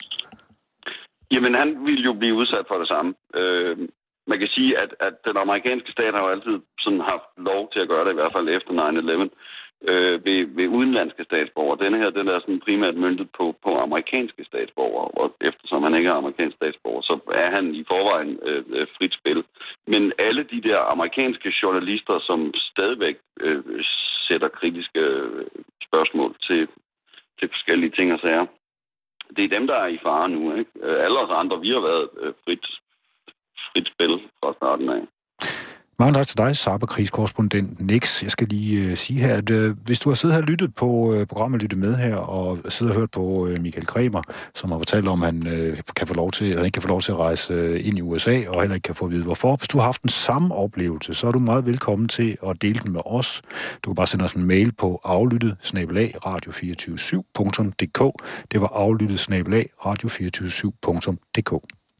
Jamen, han ville jo blive udsat for det samme. Øh, man kan sige, at, at den amerikanske stat har jo altid sådan haft lov til at gøre det, i hvert fald efter nine eleven, øh, ved, ved udenlandske statsborgere. Denne her, den er sådan primært møntet på, på amerikanske statsborgere, og eftersom han ikke er amerikansk statsborger, så er han i forvejen øh, frit spil. Men alle de der amerikanske journalister, som stadigvæk øh, sætter kritiske øh, spørgsmål til, til forskellige ting og sager, det er dem, der er i fare nu, ikke? Alle os andre, vi har været øh, frit, frit spil fra starten af. Mange tak til dig, cyberkrigskorrespondent Nix. Jeg skal lige uh, sige her, at uh, hvis du har siddet her og lyttet på uh, programmet, lyttet med her, og siddet og hørt på uh, Michael Kremer, som har fortalt om, at han uh, kan få lov til, eller ikke kan få lov til at rejse uh, ind i U S A, og heller ikke kan få at vide, hvorfor. Hvis du har haft den samme oplevelse, så er du meget velkommen til at dele den med os. Du kan bare sende os en mail på aflyttet snabel-a radio to fire syv punktum d k. Det var aflyttet snabel-a radio to fire syv punktum d k.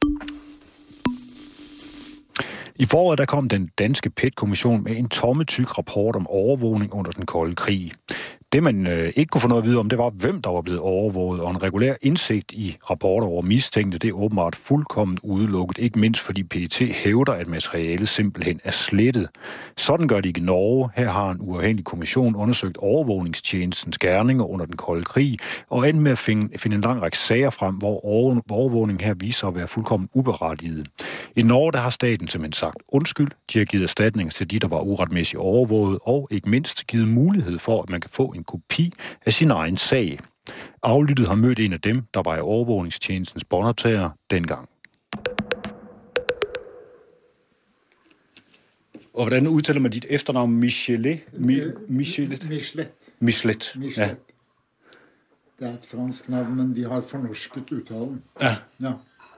I foråret der kom den danske P E T-kommission med en tommetyk rapport om overvågning under den kolde krig. Det, man øh, ikke kunne få noget at vide om, det var, hvem der var blevet overvåget, og en regulær indsigt i rapporter over mistænkte, det er åbenbart fuldkommen udelukket, ikke mindst fordi P E T hævder, at materialet simpelthen er slettet. Sådan gør det ikke i Norge. Her har en uafhængig kommission undersøgt overvågningstjenestens gerninger under den kolde krig, og endte med at finde, finde en lang række sager frem, hvor overvågningen her viser at være fuldkommen uberettiget. I Norge der har staten simpelthen sagt undskyld, de har givet erstatning til de, der var uretmæssigt overvåget, og ikke mindst givet mulighed for, at man kan få en kopi af sin egen sag. Aflyttet har mødt en af dem, der var i overvågningstjenestens båndoptager dengang. Og hvordan udtaler man dit efternavn? Michelet? Mi- Michelet? Michelet. Michelet. Michelet. Ja. Det er et fransk navn, men de har fornorsket uttalen. Ja. Ja.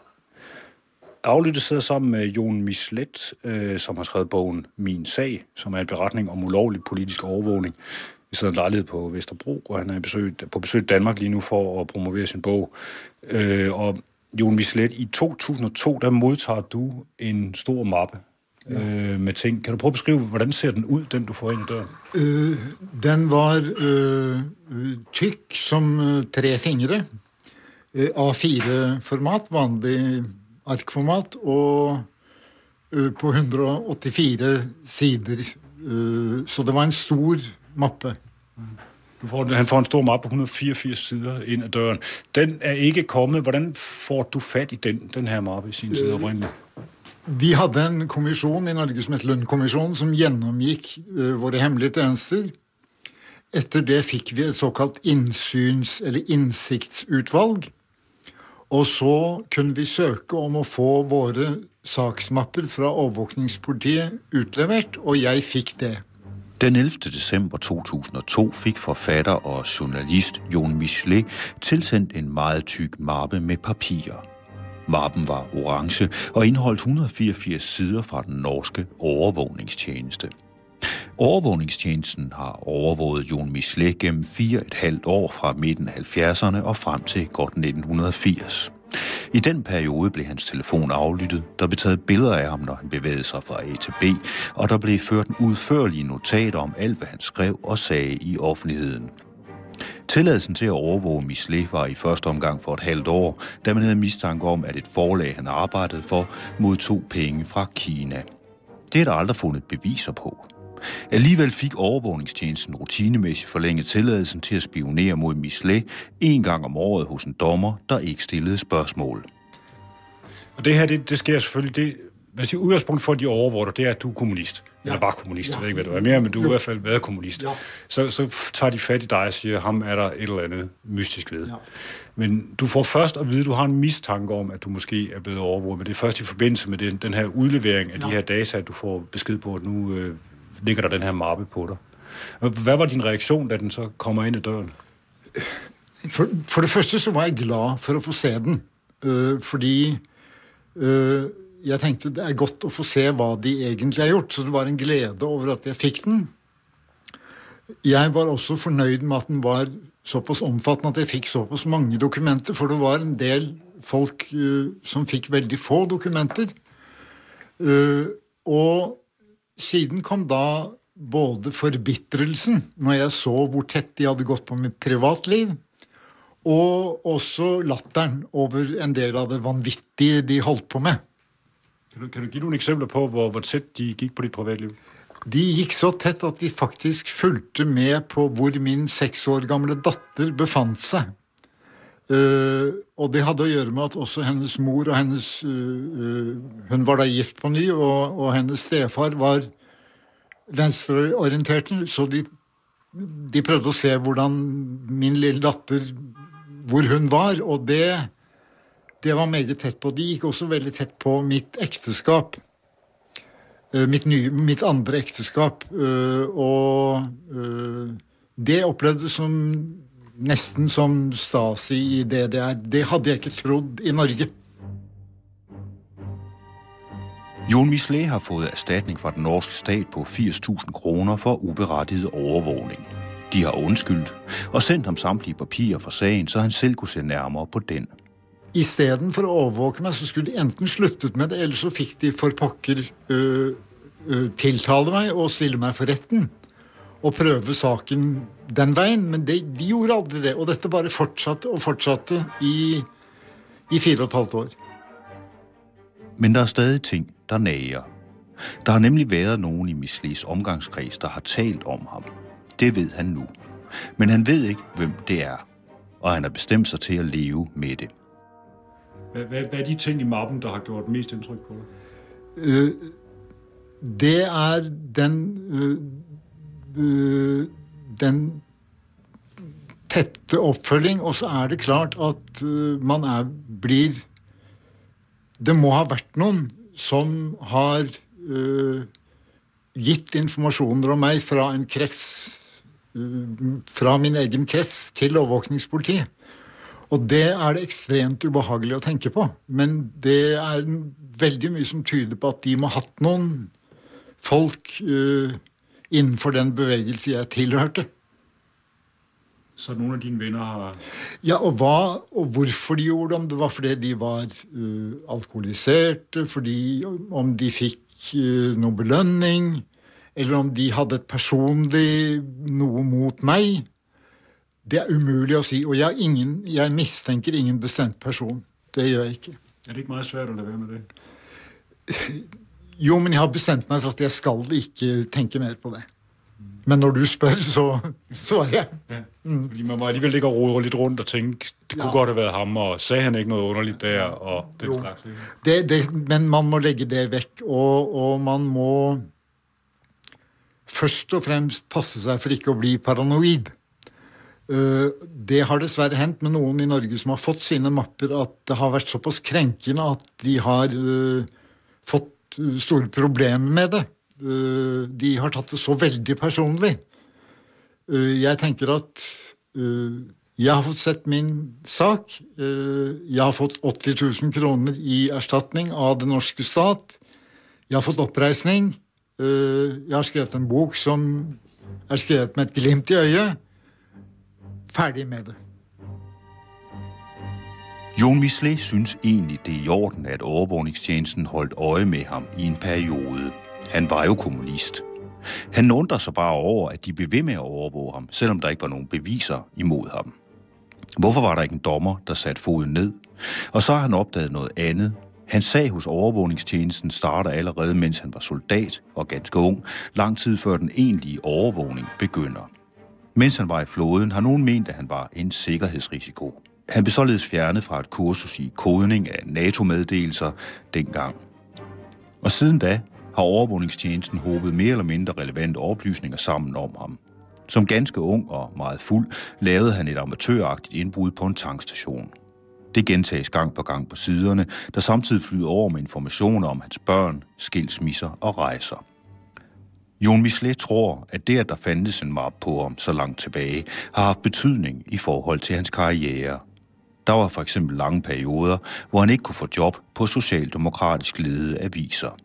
Aflyttet sidder sammen med Jon Michelet, øh, som har skrevet bogen Min Sag, som er en beretning om ulovlig politisk overvågning. Vi sidder en lejlighed på Vesterbro, og han er besøg, på besøg i Danmark lige nu for at promovere sin bog. Øh, og Jon Michelet, i to tusind og to, der modtager du en stor mappe ja. øh, med ting. Kan du prøve at beskrive, hvordan ser den ud, den du får ind i døren? Uh, den var uh, tyk som uh, tre fingre. Uh, A fire format, vanlig arkformat, og uh, på et hundrede og otteogfire sider. Uh, så det var en stor mappe. Du får, han får en stor mappe på et hundrede og fireogfirs sider ind ad døren. Den er ikke kommet. Hvordan får du fat i den, den her mappe i sin side oprindeligt? Vi hadde en kommission i Norge som het Lund-kommissionen, som gjennomgikk uh, våre hemmelige tjenester. Etter det fikk vi et såkalt innsyns- eller innsiktsutvalg. Og så kunne vi søke om å få våre saksmapper fra overvåkningspolitiet utlevert, og jeg fikk det. Den ellevte december to tusind og to fik forfatter og journalist Jon Michelet tilsendt en meget tyk mappe med papirer. Mappen var orange og indeholdt et hundrede og fireogfirs sider fra den norske overvågningstjeneste. Overvågningstjenesten har overvåget Jon Michelet gennem fire et halvt år fra midten af halvfjerdserne og frem til godt nitten firs. I den periode blev hans telefon aflyttet, der blev taget billeder af ham, når han bevægede sig fra A til B, og der blev ført en udførlig notater om alt, hvad han skrev og sagde i offentligheden. Tilladelsen til at overvåge Michelet var i første omgang for et halvt år, da man havde mistanke om, at et forlag, han arbejdede for, modtog penge fra Kina. Det er der aldrig fundet beviser på. Alligevel fik overvågningstjenesten rutinemæssigt forlænget tilladelsen til at spionere mod Michelet en gang om året hos en dommer, der ikke stillede spørgsmål. Og det her, det, det sker selvfølgelig, det, hvis det udgangspunkt for, at de overvåger det er, at du er kommunist. Ja. Eller var kommunist, ja. Jeg ved ikke, hvad du er mere, men du er i hvert fald været kommunist. Ja. Så, så tager de fat i dig og siger, ham er der et eller andet mystisk ved. Ja. Men du får først at vide, at du har en mistanke om, at du måske er blevet overvåget, men det er først i forbindelse med den, den her udlevering af ja. de her data, at du får besked på, at nu øh, ligger der den her mappe på dig. Hvad var din reaktion, da den så kommer ind i døren? For, for det første så var jeg glad for at få se den, øh, fordi øh, jeg tenkte det er godt at få se, hvad de egentlig har gjort, så det var en glæde over, at jeg fik den. Jeg var også fornøyd med, at den var såpass omfattende, at jeg fik såpass mange dokumenter, for det var en del folk øh, som fik veldig få dokumenter. Øh, og siden kom da både forbitrelsen, når jeg så hvor tæt de havde gått på mit privatliv, og også latteren over en del af det vanvittige, de holdt på med. Kan du, kan du give nogle eksempler på, hvor, hvor tæt de gik på dit privatliv? De gik så tæt, at de faktisk fulgte med på, hvor min seks år gamle datter befandt sig. Uh, og det hadde at gøre med, at også hendes mor og hennes... Uh, uh, hun var da gift på ny, og, og hendes stefar var venstreorientert, så de, de prøvde at se, hvordan min lille datter, hvor hun var, og det, det var meget tæt på. De gik også veldig tæt på mit ægteskab. Uh, mitt, nye, mitt andre ægteskab. Uh, og uh, det oplevdes som... Næsten som Stasi i D D R. Det havde jeg ikke troet i Norge. Jon Michelet har fået erstatning fra den norske stat på firs tusind kroner for uberettiget overvågning. De har undskyldt og sendt ham samtlige papirer for sagen, så han selv kunne se nærmere på den. I stedet for at overvåge mig, så skulle de enten sluttet med det, eller så fik de for pokker øh, øh, tiltale mig og stille mig for retten og prøve saken den veien, men det, de gjorde aldrig det, og dette bare fortsatte og fortsatte i, i fire og et halvt år. Men der er stadig ting, der nager. Der har nemlig været nogen i Michelets omgangskreds, der har talt om ham. Det ved han nu. Men han ved ikke, hvem det er, og han har bestemt sig til at leve med det. Hvad, hvad, hvad er de ting i mappen, der har gjort mest indtryk på dig? Uh, det er den... Uh, uh, den tette oppfølging, og så er det klart at uh, man er, blir Det må ha vært noen som har uh, gitt informasjoner om meg fra en krets, uh, fra min egen krets til overvåkningspolitiet. Og det er det ekstremt ubehagelig å tenke på. Men det er veldig mye som tyder på at de må ha hatt noen folk uh, innenfor den bevegelse jeg tilhørte. Så noen av dine venner har... Ja, og, hva, og hvorfor de gjorde det, om det var fordi de var uh, alkoholiserte, fordi om de fikk uh, noe belønning, eller om de hadde et personlig noe mot meg, det er umulig å si. Og jeg, ingen, jeg mistenker ingen bestemt person. Det gjør jeg ikke. Er det ikke meget svært å lade være med det? Jo, men jeg har bestemt meg for at jeg skal ikke tenke mer på det. Men når du spør, så svarer jeg. Ja. Mm. Fordi man må alligevel ligge og rode litt rundt og tenke, det kunne ja. godt have været ham, og sagde han ikke noe underligt der, og den jo. slags. Det, det, men man må legge det vekk, og, og man må først og fremst passe seg for ikke å bli paranoid. Uh, det har dessverre hendt med noen i Norge som har fått sine mapper, at det har vært såpass krenkende at de har uh, fått store problemer med det. Uh, de har tatt det så veldig personlig. Uh, jeg tenker at uh, jeg har fått sett min sak. Uh, jeg har fått åtti tusen kroner i erstatning av den norske stat. Jeg har fått oppreisning. Uh, jeg har skrevet en bok som er skrevet med et glimt i øyet. Ferdig med det. Jon Michelet synes egentlig, det er i orden, at overvågningstjenesten holdt øje med ham i en periode. Han var jo kommunist. Han undrer sig bare over, at de blev ved med at overvåge ham, selvom der ikke var nogen beviser imod ham. Hvorfor var der ikke en dommer, der satte foden ned? Og så har han opdaget noget andet. Hans sag hos overvågningstjenesten starter allerede, mens han var soldat og ganske ung, lang tid før den egentlige overvågning begynder. Mens han var i flåden, har nogen ment, at han var en sikkerhedsrisiko. Han blev således fjernet fra et kursus i kodning af NATO-meddelelser dengang. Og siden da har overvågningstjenesten håbet mere eller mindre relevante oplysninger sammen om ham. Som ganske ung og meget fuld lavede han et amatøragtigt indbrud på en tankstation. Det gentages gang på gang på siderne, der samtidig flyder over med informationer om hans børn, skilsmisser og rejser. Jon Michelet tror, at det, at der fandtes en map på ham så langt tilbage, har haft betydning i forhold til hans karriere. Der var for eksempel lange perioder, hvor han ikke kunne få job på socialdemokratisk ledede aviser.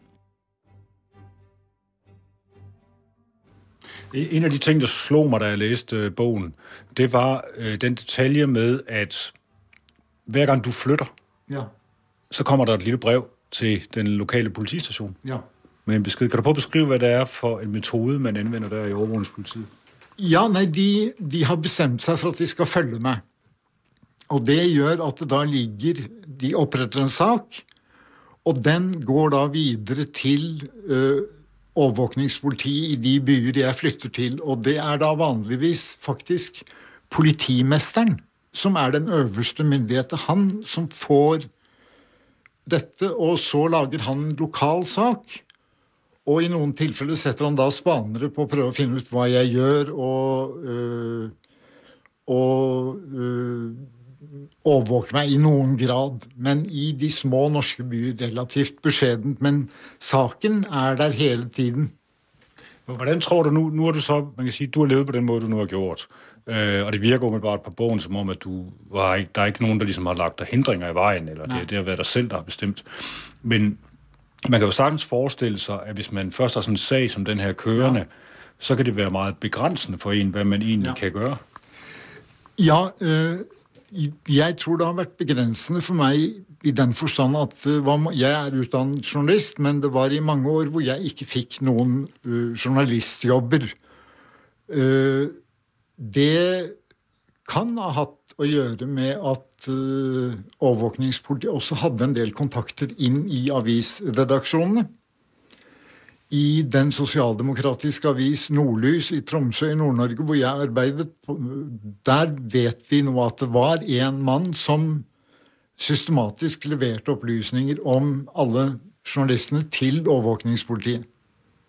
En af de ting, der slog mig, da jeg læste bogen, det var øh, den detalje med, at hver gang du flytter, ja. så kommer der et lille brev til den lokale politistation. Ja. Med en besked. Kan du prøve at beskrive, hvad det er for en metode, man anvender der i overvågningspolitiet? Ja, nei, de, de har bestemt seg for at de skal følge meg. Og det gjør at det da ligger, de oppretter en sak, og den går da videre til øh, overvåkningspolitiet i de byer jeg flytter til, og det er da vanligvis faktisk politimesteren som er den øverste myndigheten, han som får dette, og så lager han en lokal sak, og i noen tilfeller setter han da spanere på å prøve å finne ut hva jeg gjør, og, øh, og øh, overvåke meg i noen grad, men i de små norske byer relativt beskjedent, men saken er der hele tiden. Hvordan tror du, nu, nu har du så, man kan sige, du har levet på den måde, du nu har gjort, øh, og det virker umiddelbart på bogen, som om, at du var ikke, der er ikke nogen, der ligesom har lagt dig hindringer i vejen, eller det, det har været dig selv, der har bestemt. Men man kan jo sagtens forestille sig, at hvis man først har sådan en sag som den her kørende, ja. så kan det være meget begrænsende for en, hvad man egentlig ja. kan gøre. Ja, øh, jeg tror det har vært begrensende for meg i den forstand at var, jeg er utdannet journalist, men det var i mange år hvor jeg ikke fikk noen uh, journalistjobber. Uh, det kan ha hatt å gjøre med at uh, overvåkningspolitiet også hadde en del kontakter inn i avisredaksjonene. I den sosialdemokratiske avis Nordlys i Tromsø i Nord-Norge, hvor jeg arbeidet, der vet vi nå at det var en mann som systematisk leverte opplysninger om alle journalistene til overvåkningspolitiet.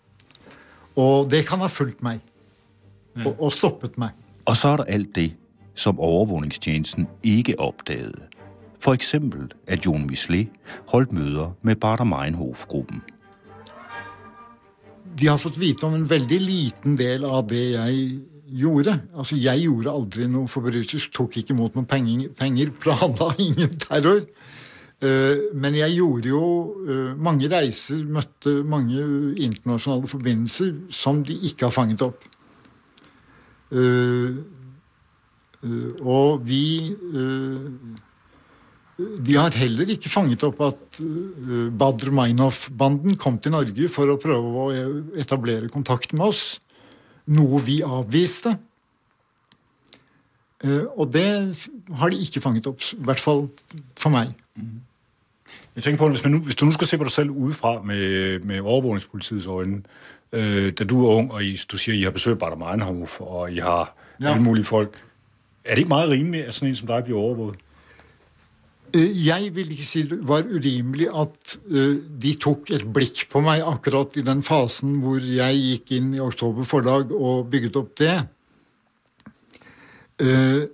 Og det kan ha fulgt meg, og, og stoppet meg. Og så er der alt det, som overvågningstjenesten ikke opdagede. For eksempel, at Jon Michelet holdt møder med Baader Meinhof-gruppen. De har fått vite om en veldig liten del av det jeg gjorde. Altså, jeg gjorde aldri noe forbrytelsk, tok ikke imot noen penger, penger planla ingen terror. Men jeg gjorde jo mange reiser, møtte mange internasjonale forbindelser som de ikke har fanget opp. Og vi... De har heller ikke fanget opp at Baader Meinhof-banden kom til Norge for å prøve å etablere kontakt med oss. Noe vi avviste. Og det har de ikke fanget opp, i hvert fall for meg. Jeg tænker på, hvis, man nu, hvis du nu skal se på dig selv udefra med, med overvågningspolitiets øjne, øh, da du er ung, og I, du siger, I har besøgt Baader Meinhof, og I har ja. alle mulige folk, er det ikke meget rimeligt, at sådan en som dig bliver overvåget? Jeg vil ikke si det var urimelig at uh, de tok et blikk på meg akkurat i den fasen hvor jeg gikk inn i Oktober Forlag og bygget opp det. Uh,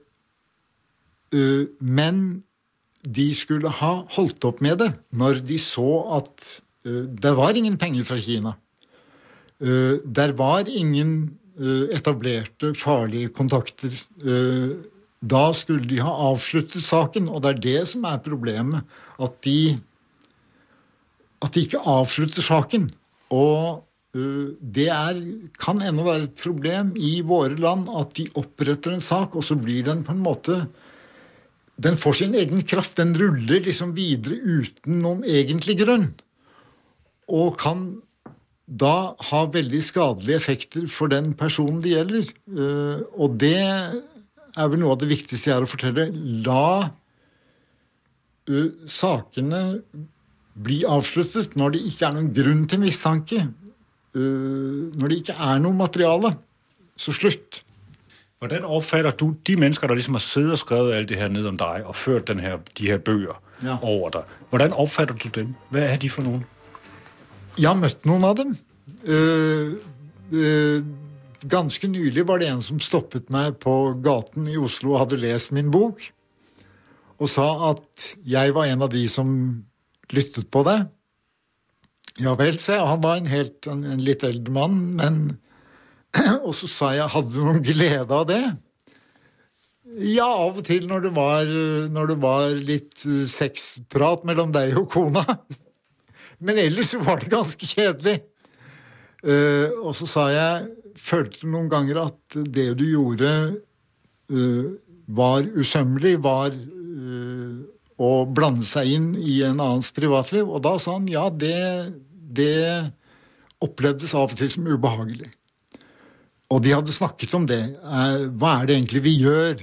uh, men de skulle ha holdt opp med det når de så at uh, det var ingen penger fra Kina. Uh, der var ingen uh, etablerte farlige kontakter. Uh, Da skulle de ha avsluttet saken, og det er det som er problemet, at de, at de ikke avslutter saken. Og uh, det er, kan ennå være et problem i våre land at de oppretter en sak, og så blir den på en måte, den får sin egen kraft, den ruller liksom videre uten noen egentlig grunn, og kan da ha veldig skadelige effekter for den personen det gjelder. Uh, og det er vel noe av det viktigste jeg er å fortelle. La uh, sakene bli avsluttet når det ikke er noen grunn til mistanke. Uh, når det ikke er noe materiale. Så slutt. Hvordan opfatter du de mennesker, der ligesom har siddet og skrevet alt det her ned om dig, og ført den her, de her bøger ja. over dig? Hvordan opfatter du dem? Hvad er de for nogen? Jeg har møtt noen av dem. Uh, uh, Ganske nylig var det en som stoppet meg på gaten i Oslo og hadde lest min bok, og sa at jeg var en av de som lyttet på det. Ja vel, sa jeg. Han var en, helt, en, en litt eldre mann, men... Og så sa jeg, hadde du noen glede av det? Ja, av og til når det var, når det var litt sexprat mellom deg og kona. Men ellers var det ganske kjedelig. Uh, og så sa jeg, følte noen ganger at det du gjorde uh, var usømmelig, var uh, å blande seg inn i en annens privatliv. Og da sa han, ja, det, det opplevdes av og til som ubehagelig. Og de hadde snakket om det. Uh, hva er det egentlig vi gjør?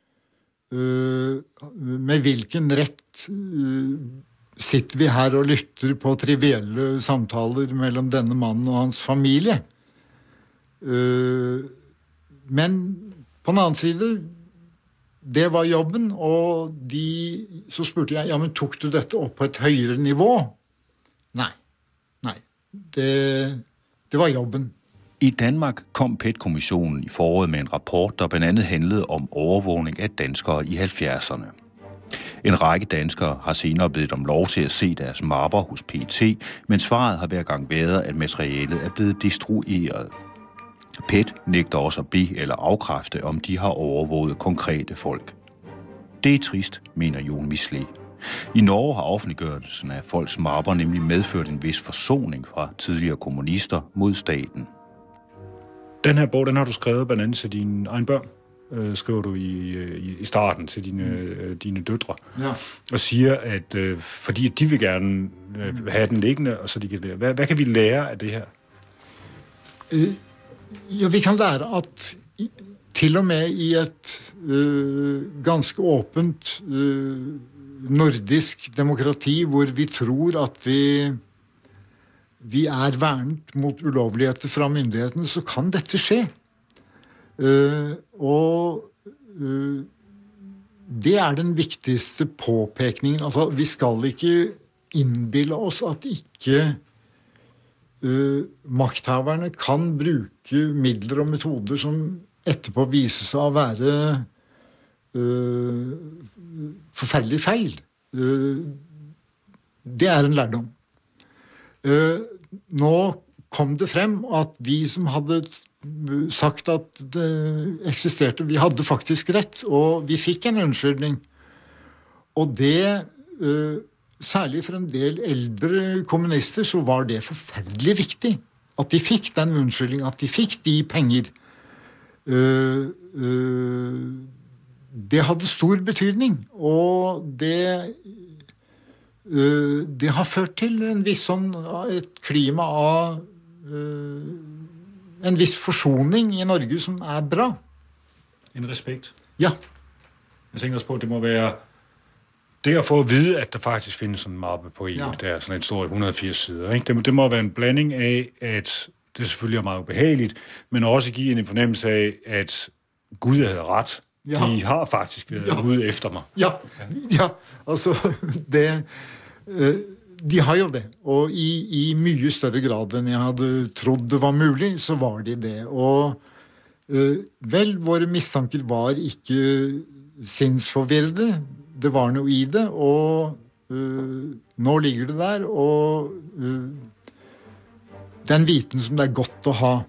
Uh, med hvilken rett uh, sitter vi her og lytter på trivielle samtaler mellom denne mannen og hans familie. Uh, men på den annen side, det var jobben, og de, så spurte jeg, ja, men tok du dette opp på et høyere nivå? Nei, nei, det, det var jobben. I Danmark kom P E T-kommissionen i foråret med en rapport, der blandt andet handlede om overvågning af danskere i halvfjerdserne. En række danskere har senere bedt om lov til at se deres mapper hos P E T, men svaret har hver gang været, at materialet er blevet destrueret. P E T nægter også at bede eller afkræfte, om de har overvåget konkrete folk. Det er trist, mener Jon Michelet. I Norge har offentliggørelsen af folks mapper nemlig medført en vis forsoning fra tidligere kommunister mod staten. Den her bog, den har du skrevet blandt andet til dine egne børn. Øh, skriver du i, i, i starten til dine, øh, dine døtre, ja. Og siger, at øh, fordi at de vil gerne øh, have den liggende, og så de kan lære. Hvad, hvad kan vi lære af det her? Ja, vi kan lære at i, til og med i et øh, ganske åpent øh, nordisk demokrati, hvor vi tror at vi vi er vernet mot ulovligheter fra myndighetene, så kan dette skje. Uh, og uh, det er den viktigste påpekningen. Altså, vi skal ikke innbille oss at ikke uh, makthaverne kan bruke midler og metoder som etterpå viser seg å være øh, forferdelig feil. Øh, det er en lærdom. Øh, nå kom det frem at vi som hadde sagt at det eksisterte, vi hadde faktisk rett, og vi fikk en unnskyldning. Og det, øh, særlig for en del eldre kommunister, så var det forferdelig viktig at de fikk den unnskyldningen, at de fikk de penger. Uh, uh, det hadde stor betydning, og det uh, det har ført til en viss sånn, et klima av uh, en viss forsoning i Norge som er bra. En respekt? Ja. Jeg tænker også på, at det må være det at få at vide, at der faktisk findes sådan en mappe på E U, ja. Der er sådan et stort et hundrede og firs sider. Ikke? Det, må, det må være en blanding af, at det selvfølgelig er meget ubehageligt, men også give en fornemmelse af, at Gud havde ret. Ja. De har faktisk været ja. Ude efter mig. Ja, ja. Altså, det, de har jo det. Og i, i mye større grad enn jeg hadde trodd det var mulig, så var de det. Og vel, våre mistanker var ikke sinnsforvirrede. Det var noe i det, og uh, nå ligger det der, og uh, den viten som det er godt å ha.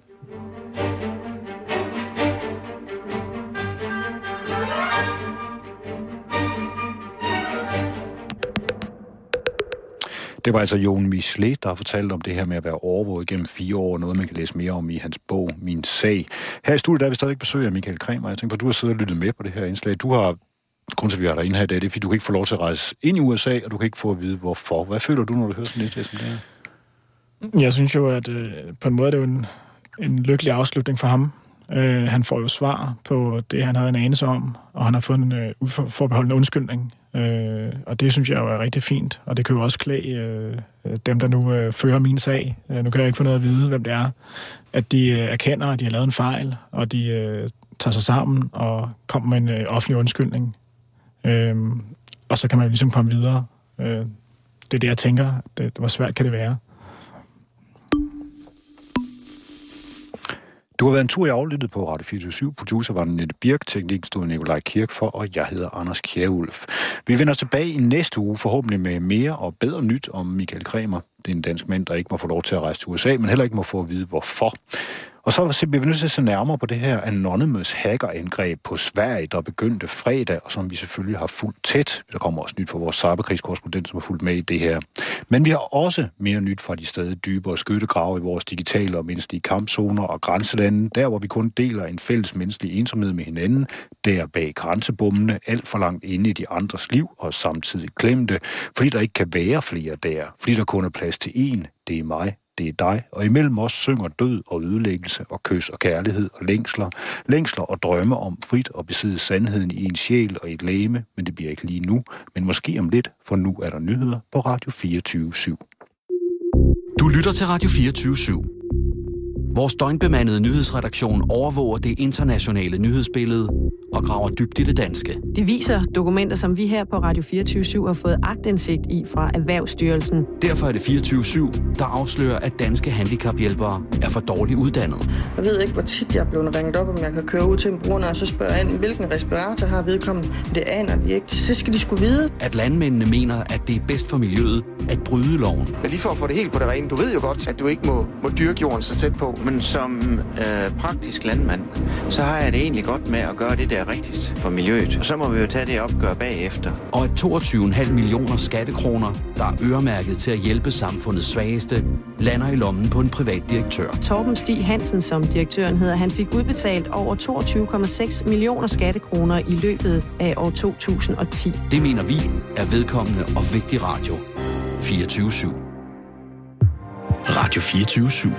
Det var altså Jon Michelet, der har fortalt om det her med at være overvåget gennem fire år, noget man kan læse mere om i hans bog, Min Sag. Her i studiet der er vi stadig besøg af Michael Kremer. Jeg tænker på, du har siddet og lyttet med på det her indslag. Du har Grunden til, at vi har derinde her i dag, det er, fordi du kan ikke få lov til at rejse ind i U S A, og du kan ikke få at vide, hvorfor. Hvad føler du, når du hører sådan lidt som det her? Jeg synes jo, at øh, på en måde er det jo en, en lykkelig afslutning for ham. Øh, han får jo svar på det, han havde en anelse om, og han har fået en øh, uforbeholdende undskyldning. Øh, og det synes jeg jo er rigtig fint, og det kan jo også klæde øh, dem, der nu øh, fører min sag. Øh, nu kan jeg ikke få noget at vide, hvem det er. At de øh, erkender, at de har lavet en fejl, og de øh, tager sig sammen og kommer med en øh, offentlig undskyldning. Øhm, og så kan man jo ligesom komme videre. Øh, det er det, jeg tænker. Det, hvor svært kan det være? Du har været en tur i aflyttet på Radio fireogtyve syv. Producer var Nette Birk, teknik stod Nikolaj Kirk for, og jeg hedder Anders Kjærulf. Vi vender tilbage i næste uge, forhåbentlig med mere og bedre nyt om Michael Kremer. Det er en dansk mand, der ikke må få lov til at rejse til U S A, men heller ikke må få at vide, hvorfor. Og så bliver vi nødt til at se nærmere på det her anonymous hackerangreb på Sverige, der begyndte fredag, og som vi selvfølgelig har fulgt tæt. Der kommer også nyt fra vores cyberkrigskorrespondent, som har fulgt med i det her. Men vi har også mere nyt fra de stadig dybere skyttegrave i vores digitale og menneskelige kampzoner og grænselande, der hvor vi kun deler en fælles menneskelig ensomhed med hinanden, der bag grænsebommene, alt for langt inde i de andres liv og samtidig glemte, fordi der ikke kan være flere der, fordi der kun er plads til én, det er mig. Det er dig, og imellem os synger død og ødelæggelse og kys og kærlighed og længsler, længsler og drømme om frit at besidde sandheden i en sjæl og et legeme, men det bliver ikke lige nu, men måske om lidt, for nu er der nyheder på Radio fireogtyve syv. Du lytter til Radio fireogtyve syv. Vores døgnbemandede nyhedsredaktion overvåger det internationale nyhedsbillede og graver dybt i det danske. Det viser dokumenter, som vi her på Radio fireogtyve syv har fået aktindsigt i fra Erhvervsstyrelsen. Derfor er det fireogtyve syv, der afslører, at danske handicaphjælpere er for dårligt uddannet. Jeg ved ikke, hvor tit jeg er blevet ringet op, om jeg kan køre ud til en bruger, og så spørger jeg, hvilken respirator har vedkommende. Det aner de ikke. Så skal de skulle vide. At landmændene mener, at det er bedst for miljøet at bryde loven. Men lige for at få det helt på det rene, du ved jo godt, at du ikke må, må dyrke jorden så tæt på. Men som øh, praktisk landmand, så har jeg det egentlig godt med at gøre det, der er rigtigst for miljøet. Og så må vi jo tage det opgør bagefter. Og at toogtyve komma fem millioner skattekroner, der er øremærket til at hjælpe samfundets svageste, lander i lommen på en privat direktør. Torben Stig Hansen, som direktøren hedder, han fik udbetalt over toogtyve komma seks millioner skattekroner i løbet af år to tusind og ti. Det mener vi er vedkommende og vigtig radio. fireogtyve syv. Radio fireogtyve syv.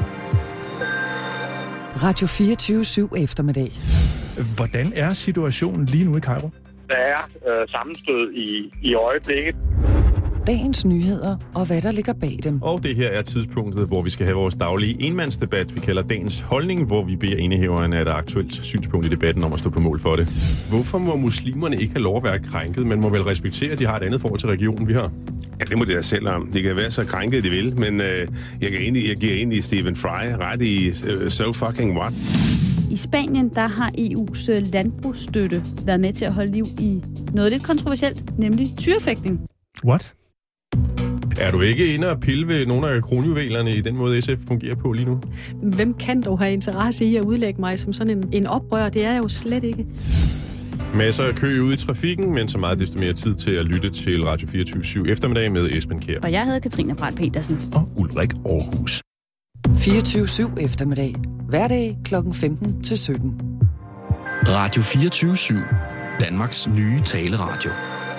Radio fireogtyve syv eftermiddag. Hvordan er situationen lige nu i Kairo? Der er øh, sammenstød i, i øjeblikket. Dagens nyheder og hvad der ligger bag dem. Og det her er tidspunktet, hvor vi skal have vores daglige enmandsdebat, vi kalder dagens holdning, hvor vi beder indehaveren af et aktuelt synspunkt i debatten om at stå på mål for det. Hvorfor må muslimerne ikke have lov at være krænket? Man må vel respektere, at de har et andet forhold til regionen, vi har? Ja, det må det da selv om. Det kan være så krænket, de vil, men øh, jeg, kan egentlig, jeg giver egentlig Stephen Fry ret i uh, so fucking what. I Spanien, der har E U's landbrugsstøtte været med til at holde liv i noget lidt kontroversielt, nemlig tyrefægtning. What? Er du ikke inde og pille ved nogle af kronjuvelerne i den måde, S F fungerer på lige nu? Hvem kan dog have interesse i at udlægge mig som sådan en, en oprør? Det er jeg jo slet ikke. Masser af kø ude i trafikken, men så meget desto mere tid til at lytte til Radio fireogtyve syv eftermiddag med Esben Kjær. Og jeg hedder Katrine Brandt Petersen. Og Ulrik Aarhus. fireogtyve syv eftermiddag. Hverdag klokken femten til sytten. Radio fireogtyve syv. Danmarks nye taleradio.